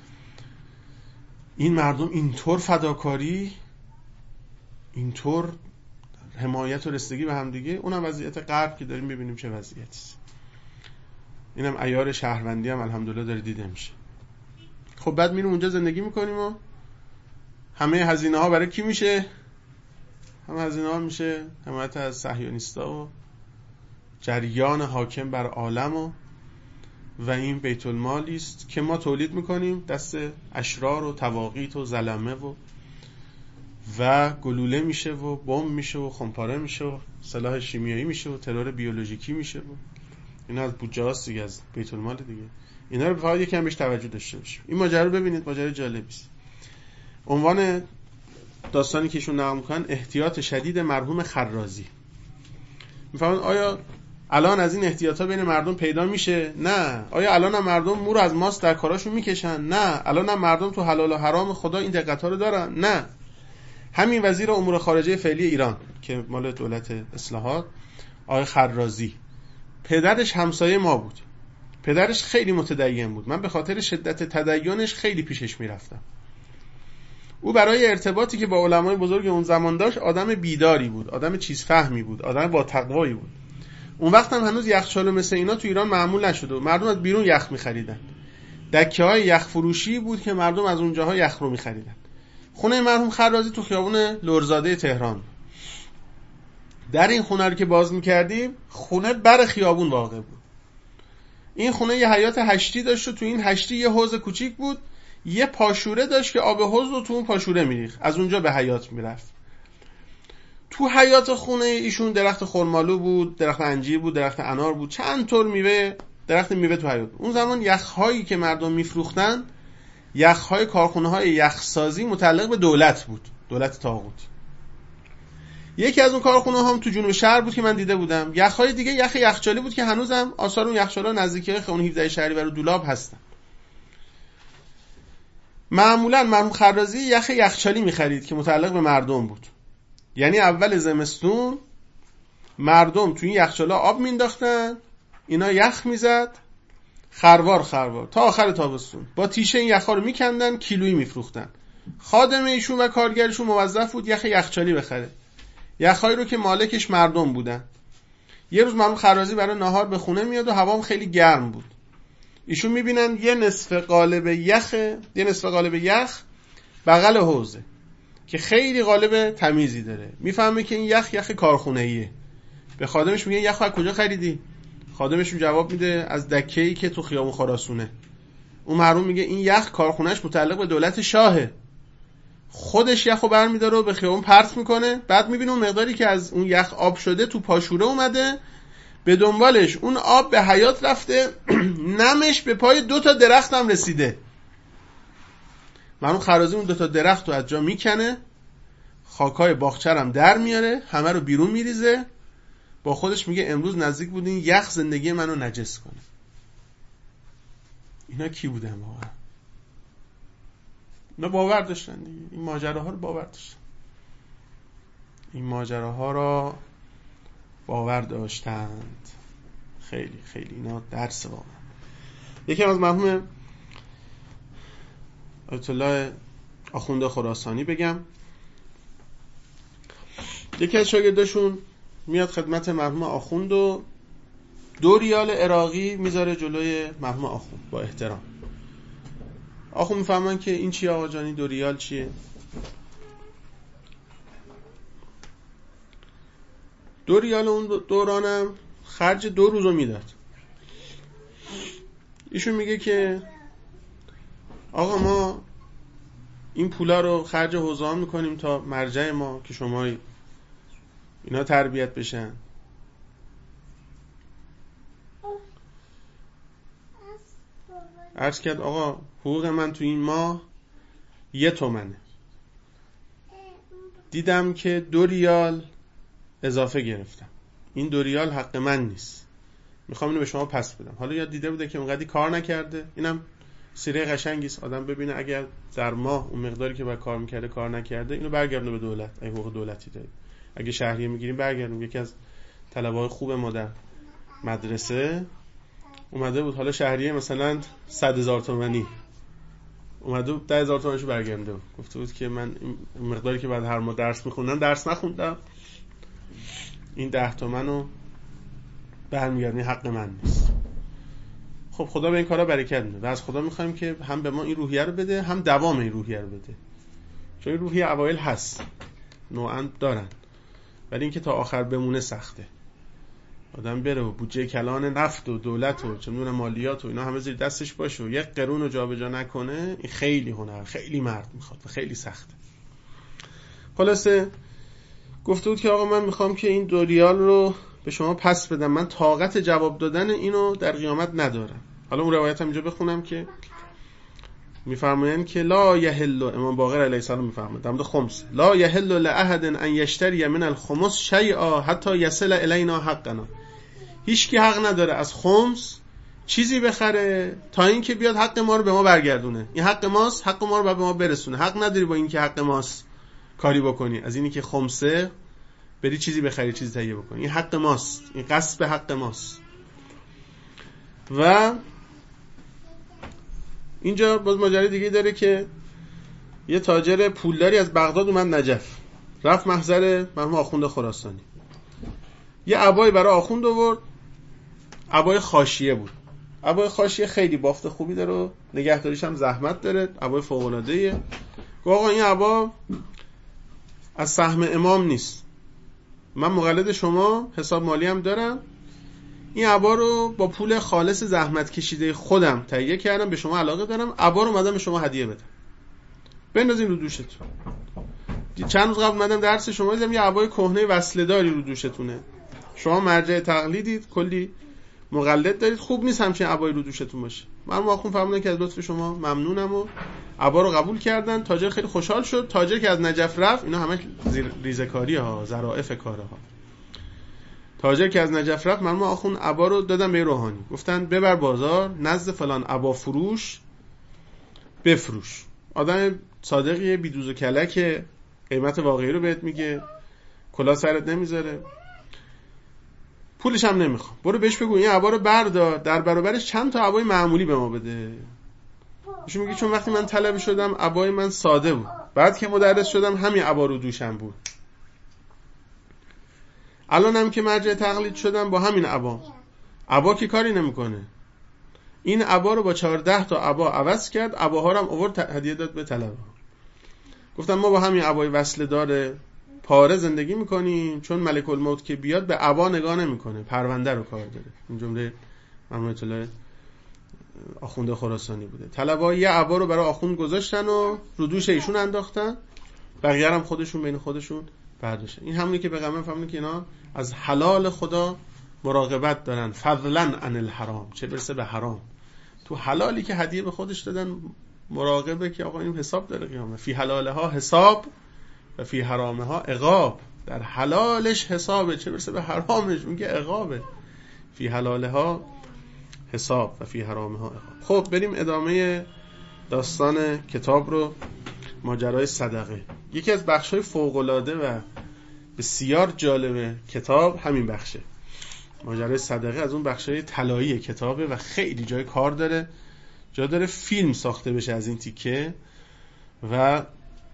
این مردم اینطور فداکاری، اینطور حمایت و رسیدگی به هم دیگه، اونم وضعیت غرب که داریم ببینیم چه وضعیتیه. اینم عیار شهروندی هم الحمدلله داره دیده میشه. خب بعد میریم اونجا زندگی میکنیم و همه هزینه ها برای کی میشه؟ همه هزینه ها میشه حمایت از صهیونیستا و جریان حاکم بر عالم و این بیت المالی است که ما تولید میکنیم دست اشرار و طواغیت و ظلمه و گلوله میشه و بمب میشه و خمپاره میشه و سلاح شیمیایی میشه و ترور بیولوژیکی میشه و اینا از بودجه هاست دیگه، از بیت المال دیگه. اینا رو فقط یکم بهش توجه داشته باشیم. این ماجرا رو ببینید، ماجرا جالبی است. عنوان داستانی که ایشون نقل میکنن احتیاط شدید مرحوم خرازی. میفهمن آیا الان از این احتیاطا بین مردم پیدا میشه؟ نه. آیا الان هم مردم مو رو از ماست در کاراشون میکشن؟ نه. الان هم مردم تو حلال و حرام خدا این دقت‌ها رو دارن؟ نه. همین وزیر امور خارجه فعلی ایران که مال دولت اصلاحات، آقای خرازی، پدرش همسایه ما بود. پدرش خیلی متدین بود. من به خاطر شدت تدینش خیلی پیشش میرفتم. او برای ارتباطی که با علمای بزرگ اون زمان داشت آدم بیداری بود، آدم چیزفهمی بود، آدم با تقوایی بود. اون وقت هم هنوز یخچال مثل اینا تو ایران معمول نشده و مردم از بیرون یخ می‌خریدن. دکه‌های یخ فروشی بود که مردم از اونجاها یخ رو می‌خریدن. خونه مرحوم خرازی تو خیابون لرزاده تهران. در این خونه رو که باز می‌کردیم، خونه بر خیابون واقع بود. این خونه یه حیاط هشتی داشت و تو این هشتی یه حوض کوچیک بود، یه پاشوره داشت که آب حوض رو تو اون پاشوره میریخت، از اونجا به حیاط میرفت. تو حیاط خونه ایشون درخت خرمالو بود، درخت انجیر بود، درخت انار بود، چند طور میوه، درخت میوه تو حیاط. اون زمان یخ‌هایی که مردم میفروختن، یخ‌های کارخونه‌های یخسازی متعلق به دولت بود، دولت طاغوتی. یکی از اون کارخونه‌ها هم تو جنوب شهر بود که من دیده بودم. یخ‌های دیگه یخ یخچالی بود که هنوزم آثار اون یخچالا نزدیکی خیابون 17 شهریور و دولاب هستن. معمولا مرحوم خرازی یخ یخچالی می‌خرید که متعلق به مردم بود. یعنی اول زمستون مردم تو این یخچالا آب مینداختن، اینا یخ میزد، خروار تا آخر تابستون با تیشه این یخا رو میکندن، کیلویی میفروختن. خادم ایشون و کارگرشون موظف بود یخ یخچالی بخره، یخایی رو که مالکش مردم بودن. یه روز مرحوم خرازی برای ناهار به خونه میاد و هوام خیلی گرم بود. ایشون میبینن یه نصف قالب یخ بغل حوضه که خیلی قالب تمیزی داره. میفهمه که این یخ کارخونه‌ایه. به خادمش میگه یخو از کجا خریدی؟ خادمشون جواب میده از دکه‌ای که تو خیابون خراسونه. اون محروم میگه این یخ کارخونه‌اش متعلق به دولت شاهه. خودش یخو برمی‌داره و به خیابون پرت میکنه. بعد میبینه اون مقداری که از اون یخ آب شده تو پاشوره اومده، به دنبالش اون آب به حیاط رفته، نمش به پای 2 تا درخت هم رسیده. مرحوم خرازی اون 2 تا درخت رو از جا میکنه، خاکای باغچه هم در میاره، همه رو بیرون میریزه، با خودش میگه امروز نزدیک بود این یخ زندگی منو نجس کنه. اینا کی بودن واقعا؟ اینا باور داشتن دیگه، این ماجراها رو باور داشتن، این ماجراها رو باور داشتند. خیلی خیلی اینا درس واقعا. یکی از مرحوم آیت الله آخوند خراسانی بگم، یکی از شاگرداشون میاد خدمت مرحوم آخوند و 2 ریال عراقی میذاره جلوی مرحوم آخوند با احترام. آخوند میفهمن که این چیه آقا جانی، 2 ریال چیه؟ 2 ریال اون دورانم خرج 2 روزو میداد. ایشون میگه که آقا ما این پولا رو خرج حوزه میکنیم تا مرجع ما که شما اینا تربیت بشن. عرض کرد آقا حقوق من تو این ماه 1 تومنه. دیدم که 2 ریال اضافه گرفتم، این 2 ریال حق من نیست، میخوام اینو به شما پس بدم. حالا یا دیده بوده که اونقدی کار نکرده، اینم سیره قشنگی است. آدم ببینه اگر در ماه اون مقداری که باید کار میکرده کار نکرده، اینو برگردونه به دولت. اگه حقوق دولتی داره، اگه شهریه میگیریم برگردون. یکی از طلبه‌های خوب ما در مدرسه اومده بود، حالا شهریه مثلا 100,000 تومانی اومده بود، 10,000 تومانشو برگرده بود، گفته بود که من این مقداری که بعد هر ماه درس میخوندم درس نخوندم، این 10 تومنو برمیگردونی، حق من نیست. خب خدا به این کارا برکت میده و از خدا میخوایم که هم به ما این روحیه رو بده، هم دوام این روحیه رو بده. چون این روحیه اوایل هست، نوعا دارن، ولی اینکه تا آخر بمونه سخته. آدم بره و بودجه کلان نفت و دولت و چه میدونم مالیات و اینا همه زیر دستش باشه و یک قرون رو جابجا نکنه، این خیلی هنر، خیلی مرد میخواد و خیلی سخته. خلاصه گفته بود که آقا من میخوام که این 2 ریال رو به شما پس بدم، من طاقت جواب دادن اینو در قیامت ندارم. حالا اون روایت هم اینجا بخونم که میفرمایند که لا یحل، امام باقر علیه السلام میفرماید در مورد خمس، لا یحل لاحد ان یشتری من الخمس شیئا حتی یصل الینا حقنا. هیچ کی حق نداره از خمس چیزی بخره تا اینکه بیاد حق ما رو به ما برگردونه. این حق ماست، حق ما رو به ما برسونه. حق نداری با اینکه حق ماست کاری بکنی، از اینی که خمسه بری چیزی بخری، چیزی تهیه بکنی. این حق ماست، این غصب حق ماست. و اینجا باز ماجرای دیگه داره که یه تاجر پولداری از بغداد اومد نجف، رفت محضر مرحوم آخوند خراسانی، یه عبای برای آخوند آورد. عبای خاشیه بود. عبای خاشیه خیلی بافت خوبی داره و نگهداریش هم زحمت داره، عبای فوق العاده ایه. گفت آقا این عبا از سهم امام نیست، من مقلد شما، حساب مالی هم دارم، این عبا رو با پول خالص زحمت کشیده خودم تهیه کردم، به شما علاقه دارم، عبا رو اومدم به شما هدیه بدم، بندازین رو دوشتون. چند روز قبل اومدم درس شما دیدم یه عبای کهنه وصله داری رو دوشتونه، شما مرجع تقلیدید، کلی مقلد دارید، خوب نیست همچین عبای رو دوشتون باشه. من آخون فهمیدن که از لطف شما ممنونم و عبا رو قبول کردن. تاجر خیلی خوشحال شد. تاجر که از نجف رفت، اینا همه ریزکاری ها، ظرافت کاره ها. تاجر که از نجف رفت، من آخون عبا رو دادم به روحانی، گفتن ببر بازار نزد فلان عبا فروش بفروش. آدم صادقیه، بی دوز و کلک، قیمت واقعی رو بهت میگه، کلا سرت نمیذاره، پولش هم نمیخوام. برو بهش بگو این عبا رو بردار، در برابرش چند تا عبای معمولی به ما بده. ایشون میگه چون وقتی من طلبه شدم عبای من ساده بود، بعد که مدرس شدم همین عبا رو دوشم بود، الانم که مرجع تقلید شدم با همین عبا که کاری نمیکنه. این عبا رو با 14 تا عبا عوض کرد، عباها رو هم آورد هدیه داد به طلبه. گفتم ما با همین عبای وصله دار پاره زندگی میکنیم، چون ملک الموت که بیاد به عبا نگاه نمیکنه، پرونده رو کار داره. این جمله مرحوم الله آخوند خراسانی بوده. طلبه‌ها یه عبا رو برای آخوند گذاشتن و رو دوش ایشون انداختن، بقیه هم خودشون بین خودشون برداشتن. این همونی که به غمه فهمیدن که اینا از حلال خدا مراقبت دارن، فضلا عن الحرام، چه برسه به حرام. تو حلالی که هدیه به خودش دادن مراقبه که آقا این حساب داره قیامت، فی حلالها حساب و فی حرامها عقاب. در حلالش حسابه، چه برسه به حرامش میگه عقابه. فی حلالها حساب و فی حرامها عقاب. خب بریم ادامه داستان کتاب رو. ماجرای صدقه، یکی از بخش‌های فوق‌العاده و بسیار جالب کتاب همین بخشه. ماجرای صدقه از اون بخش‌های طلایی کتابه و خیلی جای کار داره، جا داره فیلم ساخته بشه از این تیکه و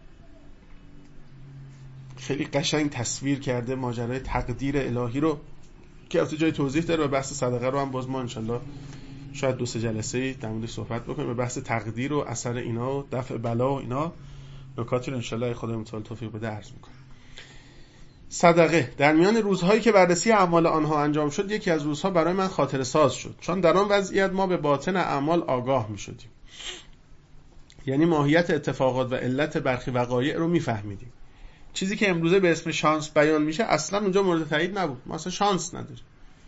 خیلی قشنگ تصویر کرده ماجرای تقدیر الهی رو که البته جای توضیح داره. و بحث صدقه رو هم باز ما انشالله شاید 2-3 جلسه در موردش صحبت بکنیم، به بحث تقدیر و اثر اینا و دفع بلا و اینا نکاتی رو انشالله خدا متعال توفیق بده عرض میکنم. صدقه در میان روزهایی که بررسی اعمال آنها انجام شد، یکی از روزها برای من خاطره ساز شد، چون در آن وضعیت ما به باطن اعمال آگاه میشدیم، یعنی ماهیت اتفاقات و علت برخی وقایع رو میفهمیدیم. چیزی که امروزه به اسم شانس بیان میشه اصلا اونجا مورد تایید نبود. ما اصلا شانس نداریم،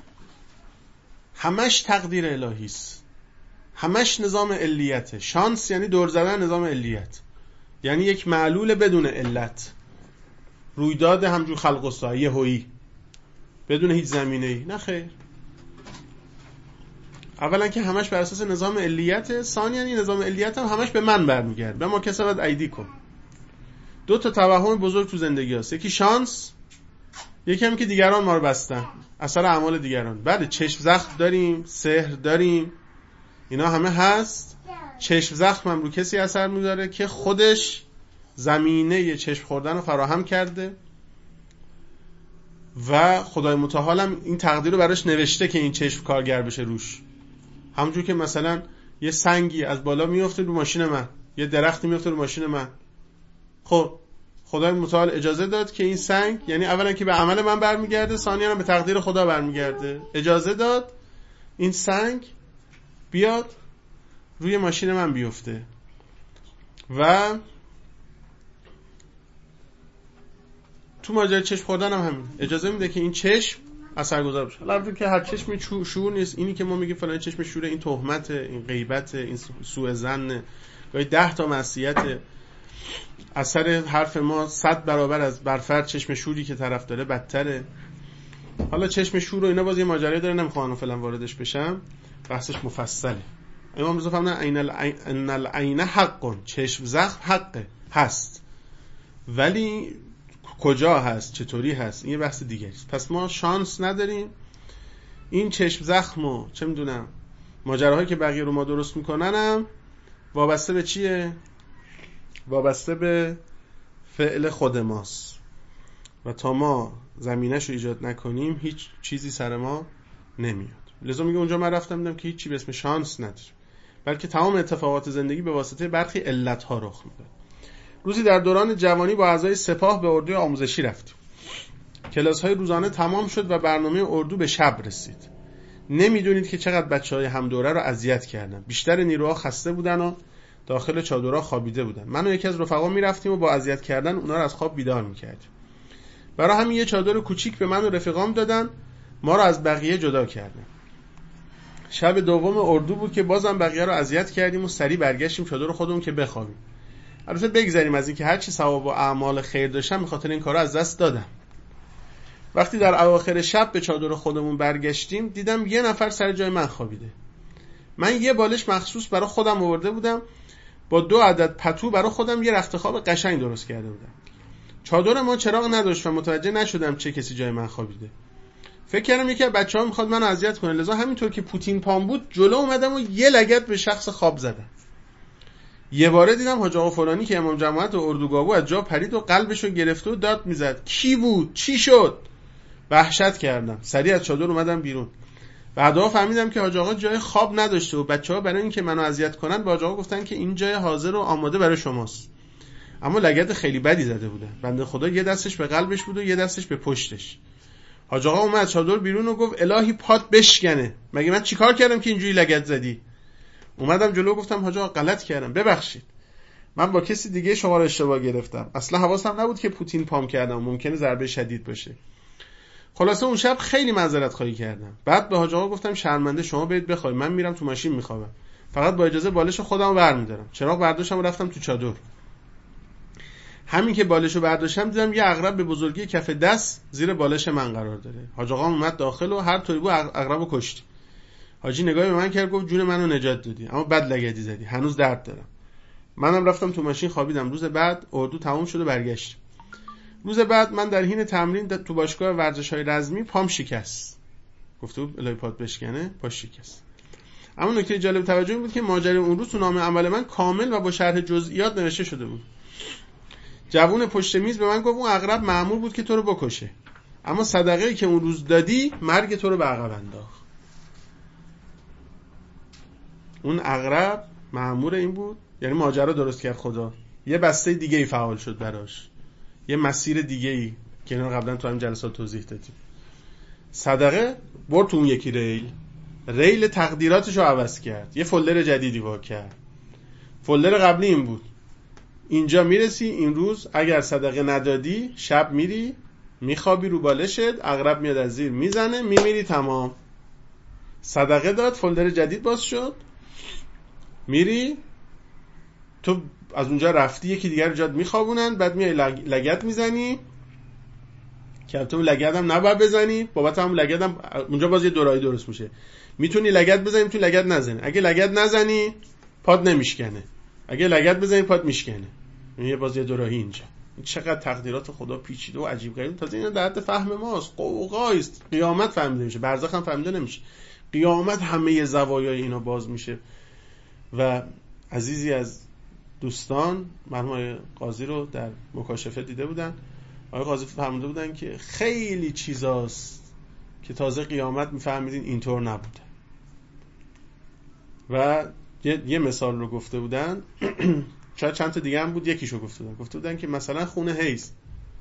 همش تقدیر الهی است، همش نظام علیته. شانس یعنی دور زدن نظام علیت، یعنی یک معلول بدون علت، رویداد همجور خلق و سایه هویی بدون هیچ زمینه‌ای. نه خیر، اولا که همش بر اساس نظام علیت، ثانیاً این نظام علیت هم همش به من برمیگرده، به ما کسبت ایدیکم. دو تا توهم بزرگ تو زندگی هست، یکی شانس، یکی هم که دیگران ما رو بستن، اثر اعمال دیگران. بله چشم زخم داریم، سحر داریم، اینا همه هست. چشم زخم هم رو کسی اثر میذاره که خودش زمینه چشم خوردن رو فراهم کرده و خدای متعال هم این تقدیر رو براش نوشته که این چشم کارگر بشه روش. همونجور که مثلا یه سنگی از بالا میفته رو ماشین من، یه درختی میفته رو ماشین من، خب خدای متعال اجازه داد که این سنگ، یعنی اولا که به عمل من برمیگرده، ثانیاً به تقدیر خدا برمیگرده، اجازه داد این سنگ بیاد روی ماشین من بیفته. و تو ماجرای چشم خوردن هم همین، اجازه میده که این چشم اثرگذار بشه. البته که هر چشمی شور نیست، اینی که ما میگیم فلان چشم شوره، این تهمت، این غیبت، این سوء ظن، گاهی 10 تا معصیت، اثر حرف ما 100 برابر از برفرد چشم شوری که طرف داره بدتره. حالا چشم شور و اینا باز یه ماجرایی داره، نمیخوام فعلا واردش بشم، بحثش مفصله. امام رضا فرمودن ان العین حق، چشم زخم حقه، هست، ولی کجا هست، چطوری هست، این یه بحث دیگه است. پس ما شانس نداریم. این چشم زخمو چه میدونم ماجراهایی که بقیه رو ما درست میکننم وابسته به چیه؟ وابسته به فعل خود ماست و تا ما زمینش رو ایجاد نکنیم هیچ چیزی سر ما نمیاد. لذا میگه اونجا من رفتم دیدم که هیچ چی به اسم شانس نداره، بلکه تمام اتفاقات زندگی به واسطه برخی علت‌ها رخ میده. روزی در دوران جوانی با اعضای سپاه به اردوی آموزشی رفتیم. کلاس‌های روزانه تمام شد و برنامه اردو به شب رسید. نمیدونید که چقدر بچه‌های هم دوره رو اذیت کردن. بیشتر نیروها خسته بودن و داخل چادرها خوابیده بودن. من و یکی از رفقا میرفتیم و با اذیت کردن اونا رو از خواب بیدار میکردیم. برای همین یه چادر کوچیک به من و رفیقام دادن، ما رو از بقیه جدا کردن. شب دوم اردو بود که بازم بقیه رو اذیت کردیم و سریع برگشتیم چادر خودمون که بخوابیم. البته بگذاریم از این که هرچی ثواب و اعمال خیر داشتم به خاطر این کارا از دست دادم. وقتی در اواخر شب به چادر خودمون برگشتیم دیدم یه نفر سر جای من خوابیده. من یه بالش مخصوص برای خودم آورده بودم، با 2 عدد پتو برای خودم یه رخت خواب قشنگ درست کرده بودم. چادر ما چراغ نداشت و متوجه نشدم چه کسی جای من خوابیده. فکر کردم یکی از بچه‌ها میخواد منو اذیت کنه، لذا همینطور که پوتین پام بود جلو اومدم و یه لگد به شخص خواب زدم. یه باره دیدم حاج آقا فلانی که امام جماعت اردوگاه بود از جا پرید و قلبشو گرفته و داد میزد. کی بود؟ چی شد؟ وحشت کردم. سریع از چادر اومدم بیرون. بعدا فهمیدم که حاج آقا جای خواب نداشته و بچه‌ها برای اینکه منو اذیت کنن به حاج آقا گفتن که این جای حاضر و آماده برای شماست. اما لگد خیلی بدی زده بودن. بنده خدا یه دستش به قلبش بود و یه دستش به پشتش. حاج آقا اومد چادر بیرون و گفت الهی پات بشکنه. مگه من چیکار کردم که اینجوری لگد زدی؟ اومدم جلو گفتم حاج آقا غلط کردم، ببخشید. من با کسی دیگه شما رو اشتباه گرفتم. اصلا حواسم نبود که پوتین پام کردم، ممکنه ضربه شدید باشه. خلاصه اون شب خیلی معذرت خواهی کردم. بعد به حاج آقا گفتم شرمنده، شما برید بخواید، من میرم تو ماشین میخوابم. فقط با اجازه بالش خودمو برمی‌دارم. چراغ برداشتم و رفتم تو چادر. همین که بالشو برداشتم دیدم یه عقرب به بزرگی کف دست زیر بالش من قرار داره. حاج آقا اومد داخل و هر طوری بود عقربو کشت. حاجی نگاهی به من کرد گفت جون منو نجات دادی، اما بد لگدی زدی، هنوز درد دارم. منم رفتم تو ماشین خوابیدم. روز بعد اردو تموم شد و برگشت. روز بعد من در حین تمرین تو باشگاه ورزش‌های رزمی پام شکست. گفته بود الهی پات بشکنه، پا شکست. اما نکته جالب توجه بود که ماجرای اون روز تو نامه عمل من کامل و با شرح جزئیات نوشته شده بود. جوون پشت میز به من گفت اون عقرب مأمور بود که تو رو بکشه، اما صدقه‌ای که اون روز دادی مرگ تو رو به عقب انداخت. اون عقرب مأمور این بود، یعنی ماجرا درست کرد خدا، یه بسته دیگه ای فعال شد براش، یه مسیر دیگه ای که اینا قبلا تو هم جلسات توضیح دادیم. صدقه برد تو اون یکی ریل تقدیراتش رو عوض کرد، یه فولدر جدیدی وا کرد. فولدر قبلی این بود، اینجا میرسی این روز اگر صدقه ندادی شب میری میخوابی رو بالشت، عقرب میاد از زیر میزنه میمیری، تمام. صدقه داد، فولدر جدید باز شد، میری تو از اونجا رفتی یکی دیگر جات میخوابونن، بعد میای لگت میزنی که البته اون لگد هم نباید بزنی، بابت هم لگد هم اونجا باز یه دورایی درست میشه. میتونی لگد بزنی، میتونی لگد نزنی. اگه لگد نزنی پاد نمیشکنه، اگه لگد بزنی پاد میشکنه. این یه باز یه دورایی اینجا. چقدر تقدیرات خدا پیچیده و عجیب غریب، تازه اینا در حد فهم ماست. قوقایست. قیامت فهمیده میشه، برزخ هم فهمیده نمیشه. قیامت همه زوایای اینا باز میشه. و عزیزی از دوستان مرحوم قاضی رو در مکاشفه دیده بودن. آقای قاضی فهمیده بودن که خیلی چیزاست که تازه قیامت میفهمیدین اینطور نبوده. و یه مثال رو گفته بودن شاید چند تا دیگه هم بود، یکیشو گفته بودن که مثلا خون حیض،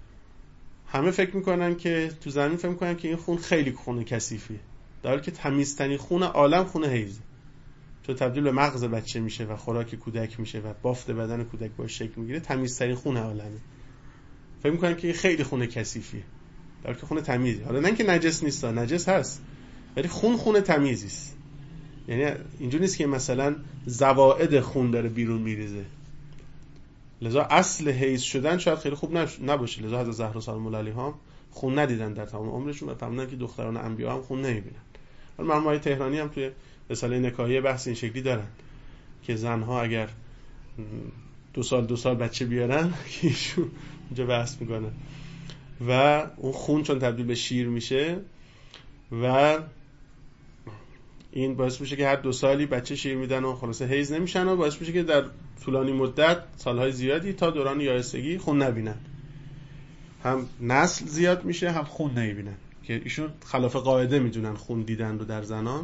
همه فکر میکنن که تو زمین فکر میکنن که این خون خیلی خون کثیفیه، در حالی که تمیزترین خون عالم خون حیضه، چون تبدیل به مغز بچه میشه و خوراک کودک میشه و بافت بدن کودک باش شکل میگیره. تمیزترین خون عالمه. فکر میکنن که این خیلی خون کثیفیه، در حالی که خون تمیزه. حالا نه اینکه نجس نیست، نجس هست، ولی خون تمیزی است. یعنی اینجوری نیست که مثلا زوائد خون داره بیرون میریزه. لذا اصل حیض شدن شاید خیلی خوب نباشه. لذا حضرت زهرا سلام الله علیها خون ندیدن در تمام عمرشون و فهمیدن که دختران انبیا هم خون نمیبینن. حالا مرحوم تهرانی هم توی رساله نکاحی بحث این شکلی دارن که زنها اگر 2 سال بچه بیارن که ایشون اونجا بحث میکنن و اون خون چون تبدیل به شیر میشه و این باعث میشه که هر 2 سالی بچه شیر میدن و خلاصه حیض نمیشن و باعث میشه که در طولانی مدت سالهای زیادی تا دوران یائسگی خون نبینن. هم نسل زیاد میشه هم خون نمیبینن که ایشون خلاف قاعده میدونن خون دیدن رو در زنان.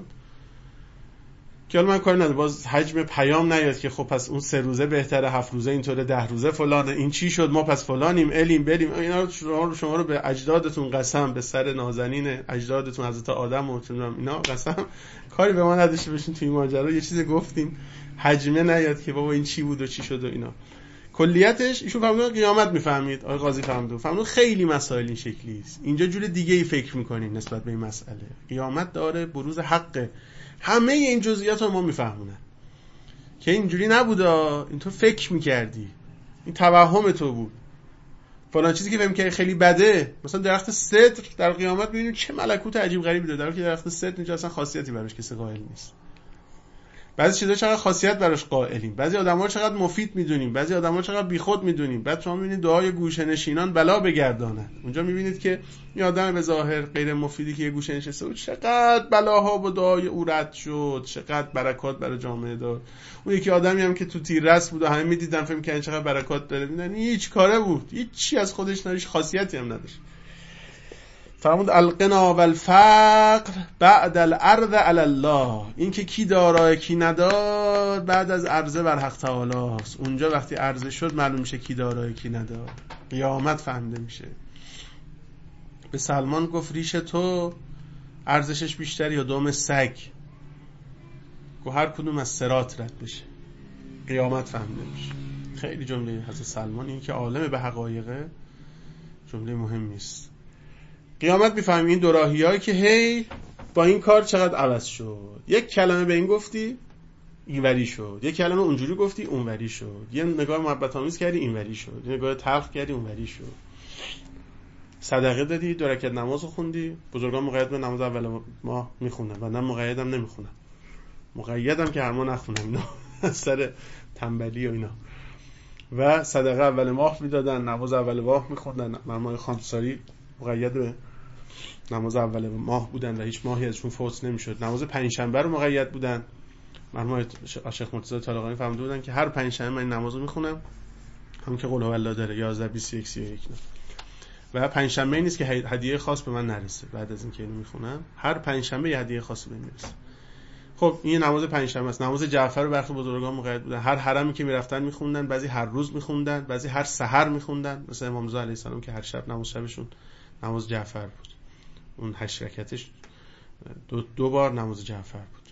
که حالا من کاری ندارم، باز حجم پیام نیاد که خب پس اون 3 روزه بهتره، 7 روزه اینطوره، 10 روزه فلانه، این چی شد ما پس فلانیم الیم بریم. اینا رو شما رو به اجدادتون قسم، به سر نازنین اجدادتون حضرت آدم و اینا قسم، کاری به ما نداشته باشین توی ماجرا. یه چیزی گفتیم حجمه نیاد که بابا این چی بود و چی شد و اینا. کلیتش ایشون فهمیدن قیامت میفهمید. آقای قاضی فهمیدن خیلی مسائل این شکلی است. اینجا جور دیگه ای فکر میکنین نسبت به این مسئله. قیامت داره بروز حقه. همه این جزئیات رو ما میفهمونن که اینجوری نبوده، اینطور فکر میکردی، این توهم تو بود، فلان چیزی که فهم کردی خیلی بده. مثلا درخت سدر در قیامت میبینیم چه ملکوت عجیب غریبی داره، در حالی که درخت سدر اینجا اصلا خاصیتی براش کسی قائل نیست. بعضی چیزا چقدر خاصیت براش قائلیم، بعضی آدما رو چقدر مفید میدونیم، بعضی آدما رو چقدر بیخود میدونیم. بعد شما میبینید دعای گوشه نشینان بلا بگرداند. اونجا میبینید که این آدم به ظاهر غیر مفیدی که یه گوشه نشسته بود چقدر بلاها با دعای او رد شد، چقدر برکات برای جامعه داد. اون یکی آدمی هم که تو تیررس بود و همه میدیدن فهم کردن چقدر برکات داره، میدن هیچ کاره بود، هیچ چی از خودش نداشت، خاصیتی هم نداشت. فرمود الغنا والفقر بعد العرض علی الله. این که کی دارای کی ندار بعد از عرضه بر حق تعالی است. اونجا وقتی عرضه شد معلوم میشه کی دارای کی ندار، قیامت فهمیده میشه. به سلمان گفت ریش تو ارزشش بیشتر یا دم سگ، گفت هر کدوم از صراط رد بشه. قیامت فهمیده میشه. خیلی جمله حضرت سلمان، این که عالم به حقایقه، جمله مهمی است. قیامت میفهمی این دوراهیایی که هی با این کار چقدر عوض شد. یک کلمه به این گفتی اینوری شد، یک کلمه اونجوری گفتی اونوری شد، یه نگاه محبت آمیز کردی اینوری شد، یه نگاه تلخ کردی اونوری شد. صدقه دادی، 2 رکعت نماز خوندی. بزرگان مقید به نماز اول ماه میخونن، بنده مقیدم نمیخونم، مقیدم که هر ماه نخونم اینا سر تنبلی و اینا. و صدقه اول ماه میدادن، نماز اول ماه میخوندن. مرحوم خامساری مقید به نماز اول ماه بودن و هیچ ماهی ازشون فوت نمیشد. نماز پنجشنبه رو مقید بودن. مرحوم شیخ مرتضی طالقانی فهمیده بودن که هر پنجشنبه من این نمازو میخونم، همون که قل هو الله داره 11 21 31 و پنجشنبه نیست که هدیه خاص به من نرسه. بعد از اینکه اینو میخونم هر پنجشنبه یه هدیه خاص بهم میرسه. خب این نماز پنجشنبه است. نماز جعفر رو برخی بزرگان مقید بودن، هر حرمی که میرفتن میخوندن، بعضی هر روز میخوندن، بعضی هر سحر میخوندن. مثلا امام رضا علیه السلام که هر شب نماز شبشون نماز جعفر بود، اون 8 رکعتش 2 بار نماز جعفر بود.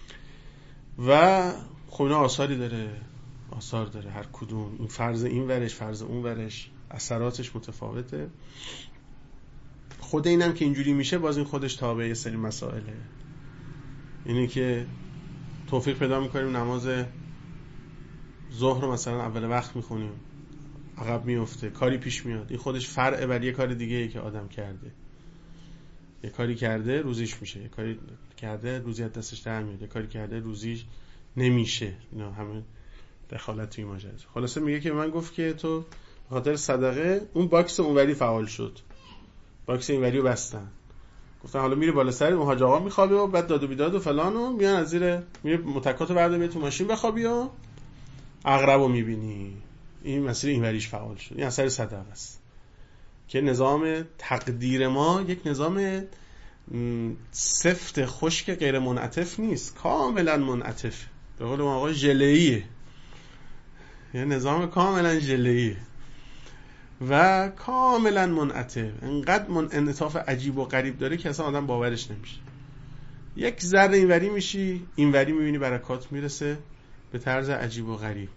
و خب اینا آثار داره هر کدوم. این فرض این ورش، فرض اون ورش، اثراتش متفاوته. خود اینم که اینجوری میشه باز این خودش تابع یه سری مسائله. اینی که توفیق پیدا میکنیم نماز ظهر رو مثلا اول وقت میخونیم، عقب میفته، کاری پیش میاد. این خودش فرع بر یه کار دیگه ای که آدم کرده. یه کاری کرده روزیش میشه، یه کاری کرده روزی از دستش در میاد، یه کاری کرده روزیش نمیشه. اینا همه دخالت توی ماجرا. خلاصه میگه که من گفت که تو به خاطر صدقه اون باکس اونوری فعال شد، باکس اینوری رو بستن. گفتن حالا میره بالا سر اون حاج آقا میخوابه و بعد داد و بیداد و فلان و میان از زیر میره متکاتو برده میره تو ماشین بخوابی و عقربو میبینی. این مسیر اینوریش فعال شد. این اثر صدقه است که نظام تقدیر ما یک نظام سفت خشک غیر منعطف نیست، کاملا منعطف. به قول آقا ژله‌ایه، یه نظام کاملا ژله‌ایه و کاملا منعطف. انقدر انعطاف عجیب و غریب داره که اصلا آدم باورش نمیشه. یک ذره اینوری میشی، اینوری میبینی برکات میرسه به طرز عجیب و غریب.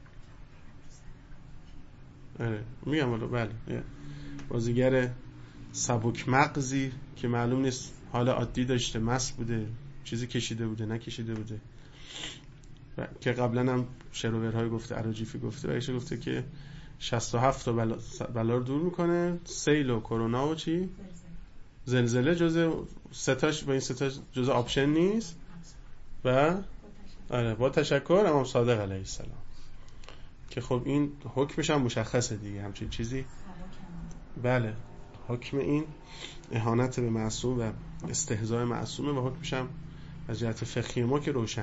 میگم حالا بله، بازیگر سبک مغزی که معلوم نیست حالا عادی داشته، مست بوده، چیزی کشیده بوده نکشیده بوده، که قبلا هم شروورهای گفته، اراجیفی گفته و ایشه گفته که 67 تا بلا رو دور میکنه، سیل و کرونا و چی؟ زلزله جزء ستاش، با این ستاش جزء آپشن نیست. و آره با تشکر امام صادق علیه السلام که خب این حکمش هم مشخصه دیگه، همچین چیزی. بله حکم این اهانت به معصوم و استهزاء معصومه و حکمش هم از جهت فقهی ما که روشن.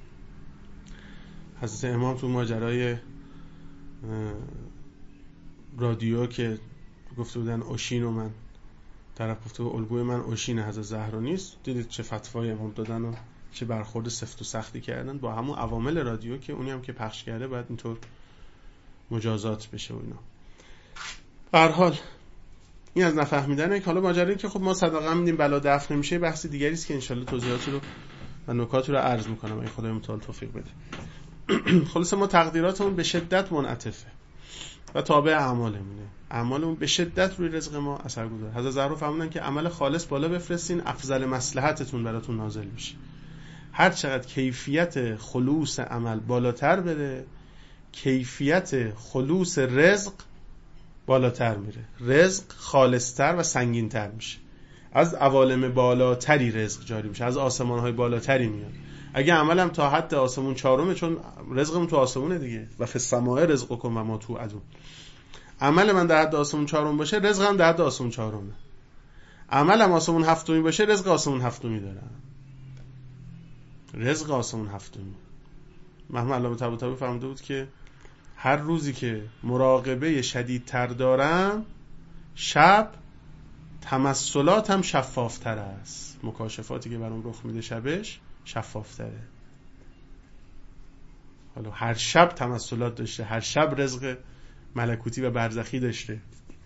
حضرت امام تو ماجرای رادیو که گفته بودن اوشین و من طرف گفته بود الگوی من اوشین حضرت زهرا نیست، دیدید چه فتوای امام دادن و چه برخورد سفت و سختی کردن با همون عوامل رادیو که اونی هم که پخش کرده باید اینطور مجازات بشه و اینا. به هر حال این از نفهمیدنه. که حالا ماجرایی که خب ما صدقه میدیم بلا دفع نمیشه بحث دیگری است که انشالله توضیحاتی رو و نکاتی رو عرض میکنم اگه خدای متعال توفیق بده. خلاص ما تقدیراتمون به شدت منعطفه و تابع اعمالمونه. اعمالمون به شدت روی رزق ما اثرگذاره. حضرت زهرا فرمودن که عمل خالص بالا بفرستین افضل مصلحتتون براتون نازل میشه. هر چقدر کیفیت خلوص عمل بالاتر بره، کیفیت خلوص رزق بالاتر میره، رزق خالصتر و سنگینتر میشه. از عوالم بالاتری رزق جاری میشه، از آسمانهای بالاتری میاد. اگه عملم تا حد آسمون چهارمه، چون رزقم تو آسمونه دیگه، و فی السماء رزقکم و ما توعدون. عمل من در حد آسمون چهارم باشه، رزقم در حد آسمون چهارمه. عملم آسمون هفتمی باشه، رزق آسمون هفتمی دارم. رزق آسمون هفتمی. محمد علامه طباطبایی فرموده بود که هر روزی که مراقبه شدیدتر دارم، شب تمثلاتم شفافتر است. مکاشفاتی که برام رخ میده شبش شفافتره. حالا هر شب تمثلات داشته، هر شب رزق ملکوتی و برزخی داشته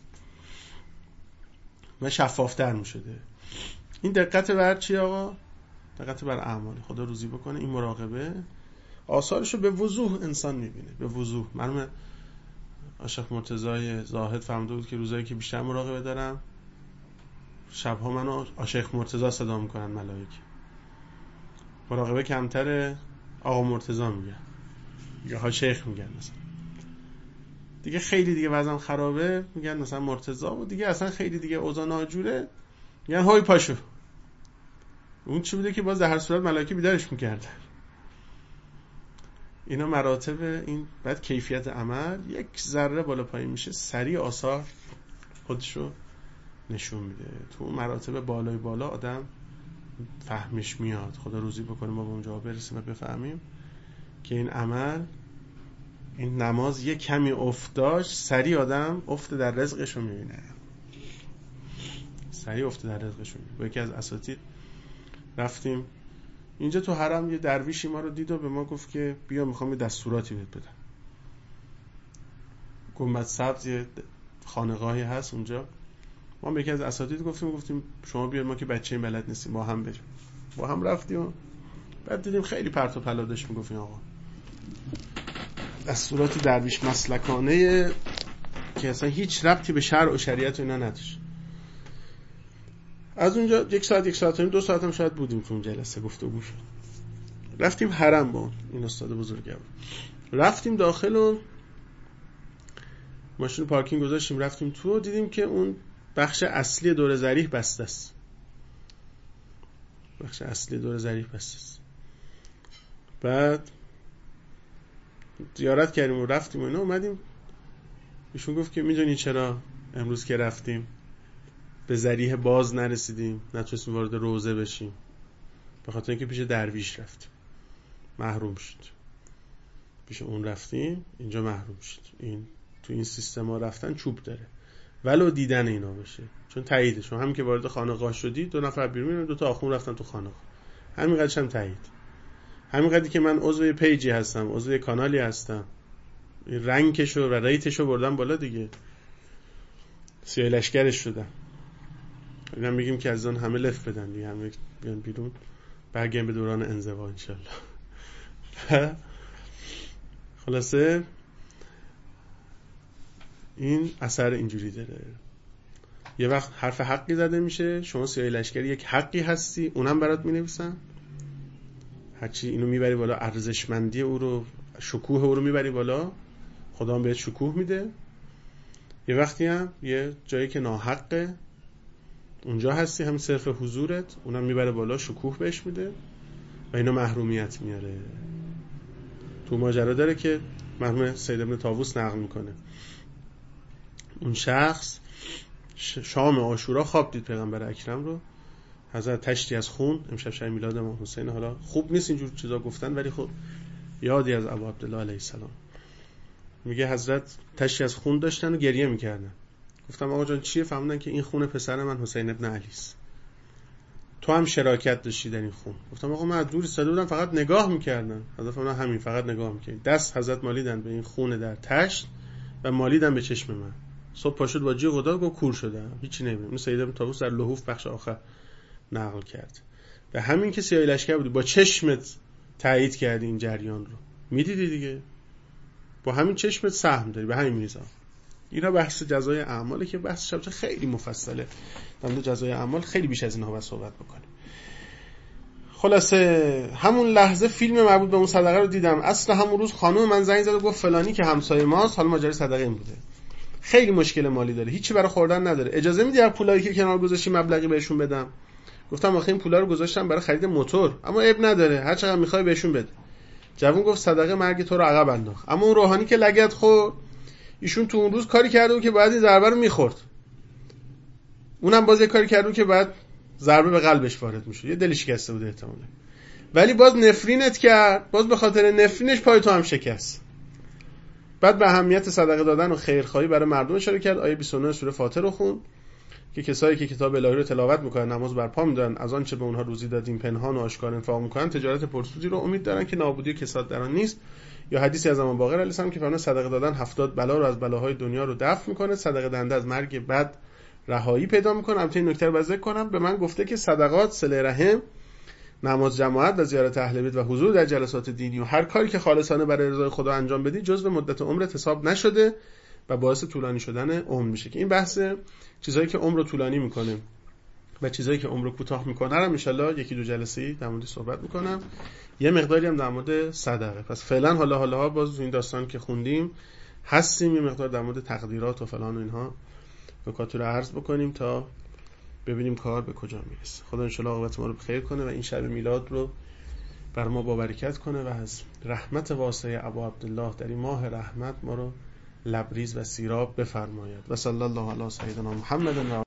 و شفافتر میشده. این دقت بر چی آقا؟ دقت بر اعمال. خدا روزی بکنه این مراقبه آثارشو به وضوح انسان میبینه، به وضوح. مرحوم آشیخ مرتضی زاهد فرموده بود که روزایی که بیشتر مراقبه دارم، شبها منو آشیخ مرتضی صدا میکنن ملائکه. مراقبه کمتر آقا مرتضی میگن یا ها شیخ میگن مثلا. دیگه خیلی دیگه وضعم خرابه میگن مثلا مرتضی، و دیگه اصلا خیلی دیگه اوضاع ناجوره میگن هوی پاشو. اون چی بوده که باز در هر صورت ملائکه بیدارش میکردن. اینا مراتب. این بعد کیفیت عمل یک ذره بالا پایین میشه، سریع آثار خودشو نشون میده. تو مراتب بالای بالا آدم فهمش میاد. خدا روزی بکنه ما به اونجا برسیم و بفهمیم که این عمل، این نماز یک کمی افت داشت، سریع آدم افت در رزقشو میبینه. سریع افت در رزقشو میبینه. با یکی از اساتید رفتیم اینجا تو حرم، یه درویشی ما رو دید و به ما گفت که بیا میخوام یه دستوراتی بهت بدم. گنبد سبز یه خانقاهی هست اونجا. ما به یکی از اساتید گفتیم شما بیار، ما که بچه بلد نیستیم، با هم بریم. با هم رفتیم و بعد دیدیم خیلی پرت و پلا داشت میگفت این آقا دستورات درویش مسلکانه که اصلا هیچ ربطی به شرع و شریعت و اینا نداشت. از اونجا یک ساعت و نیم 2 ساعت هم شاید بودیم تو اون جلسه گفتگو شد. رفتیم حرم با این استاد بزرگم، رفتیم داخل و ماشین پارکینگ گذاشتیم رفتیم تو، دیدیم که اون بخش اصلی دور ضریح بسته است. بخش اصلی دور ضریح بسته است. بعد زیارت کردیم و رفتیم و اینا، اومدیم ایشون گفت که میدونی چرا امروز که رفتیم به ضریح باز نرسیدیم، نتونستیم وارد روضه بشیم؟ به خاطر اینکه پیش درویش رفتیم، محروم شد. پیش اون رفتیم، اینجا محروم شد. این تو این سیستم ها رفتن چوب داره، ولو دیدن اینا بشه، چون تاییده. چون همین که وارد خانقاه شدی 2 نفر بیرون میرن، 2 تا آخوند رفتن تو خانقاه، همین قدرش هم تایید. همین قدری که من عضو پیجی هستم، عضو کانالی هستم، رنگشو و ریتشو بردم بالا دیگه، سیاه لشکرش شدم. اینا میگیم که از اون همه لف بدن دیگه، همه بیان بیرون، برگردیم به دوران انزوا انشالله. خلاصه این اثر اینجوری داره. یه وقت حرف حقی زده میشه، شما سیاه لشکری یک حقی هستی، اونم برات مینویسن، هرچی اینو میبری بالا، ارزشمندی او رو، شکوه او رو میبری بالا، خدا هم بهت شکوه میده. یه وقتی هم یه جایی که ناحقه اونجا هستی، هم صرف حضورت، اونم میبره بالا، شکوه بهش میده و اینو محرومیت میاره. تو ماجرا داره که مرحوم سید ابن طاووس نقل میکنه، اون شخص شام عاشورا خواب دید پیغمبر اکرم رو، حضرت تشتی از خون، امشب شب میلاد امام حسین، حالا خوب نیست اینجور چیزا گفتن ولی خب یادی از ابو عبدالله علیه السلام. میگه حضرت تشتی از خون داشتن و گریه میکردن. گفتم آقا جان چیه؟ فهمیدن که این خون پسر من حسین ابن علی است، تو هم شراکت داشتی در این خون. گفتم آقا من از دور ایستاده بودم فقط نگاه میکردم. حضرت فرمودن همین، فقط نگاه میکردی. دست حضرت مالیدن به این خون در تشت و مالیدن به چشم من. صبح پاشد با جیغ و داد گفت کور شدم، هیچی نمیبینم. این سید ابن طاووس در لحوف بخش آخر نقل کرد. و همین که سیاه لشکر بودی با چشمت تایید کردی این جریان رو، میدیدی دیگه، با همین چشمت سهم داری به همین میزان. اینا بحث جزای اعماله که بحث شبچه خیلی مفصله، در مورد جزای اعمال خیلی بیش از اینها باید صحبت بکنیم. خلاصه همون لحظه فیلم مربوط به اون صدقه رو دیدم. اصلا همون روز خانم من زنگ زد و گفت فلانی که همسایه ماست حالا ماجرای صدقه این بوده، خیلی مشکل مالی داره، هیچی برای خوردن نداره، اجازه میدی از پولایی که کنار گذاشتی مبلغی بهشون بدم؟ گفتم آخه این پولا رو گذاشتم برای خرید موتور، اما عیب نداره هر چقدر میخوای بهشون بده. جوون گفت صدقه مرگ تو رو عقب انداخت. اما اون روحانی که لگد خورد، ایشون تو اون روز کاری کرده بود که باید این ضربه رو میخورد، اونم باز یه کاری کرده بود که بعد ضربه به قلبش وارد میشه، یه دلش شکسته بود احتمالاً، ولی باز نفرینت کرد، باز به خاطر نفرینش پای تو هم شکست. بعد به اهمیت صدقه دادن و خیرخواهی برای مردم اشاره کرد. آیه 29 سوره فاطر رو خوند که کسایی که کتاب الهی رو تلاوت میکنن، نماز برپا میدارن، از آن چه به اونها روزی دادیم پنهان و آشکار انفاق میکنن، تجارت پرسودی رو امید دارن که نابودی و کساد در آن نیست. یا حدیثی از امام باقر علیه السلام که فرمود صدقه دادن 70 بلا رو از بلاهای دنیا رو دفع میکنه، صدقه دهنده از مرگ بد رهایی پیدا میکنه. البته این نکته رو ذکر کنم، به من گفته که صدقات، صله رحم، نماز جماعت و زیارت اهل بیت و حضور در جلسات دینی و هر کاری که خالصانه برای رضای خدا انجام بدی جزو مدت عمرت حساب نشده و باعث طولانی شدن عمر میشه. که این بحث چیزایی که عمر رو طولانی میکنه و چیزایی که عمر رو کوتاه میکنه رو ان شاءالله یکی دو جلسه‌ای در موردش صحبت میکنم، یه مقداری هم در مورد صدقه. پس فعلا حالا باز این داستان که خوندیم هستیم یه مقدار در مورد تقدیرات و فلان و اینها نکات رو عرض بکنیم تا ببینیم کار به کجا میرسه. خدا ان شاءالله عاقبت ما رو بخیر کنه و این شب میلاد رو بر ما با برکت کنه و از رحمت واسع ابو عبدالله در این ماه رحمت ما رو لبریز و سیراب بفرماید. و صلی الله علی سیدنا محمد.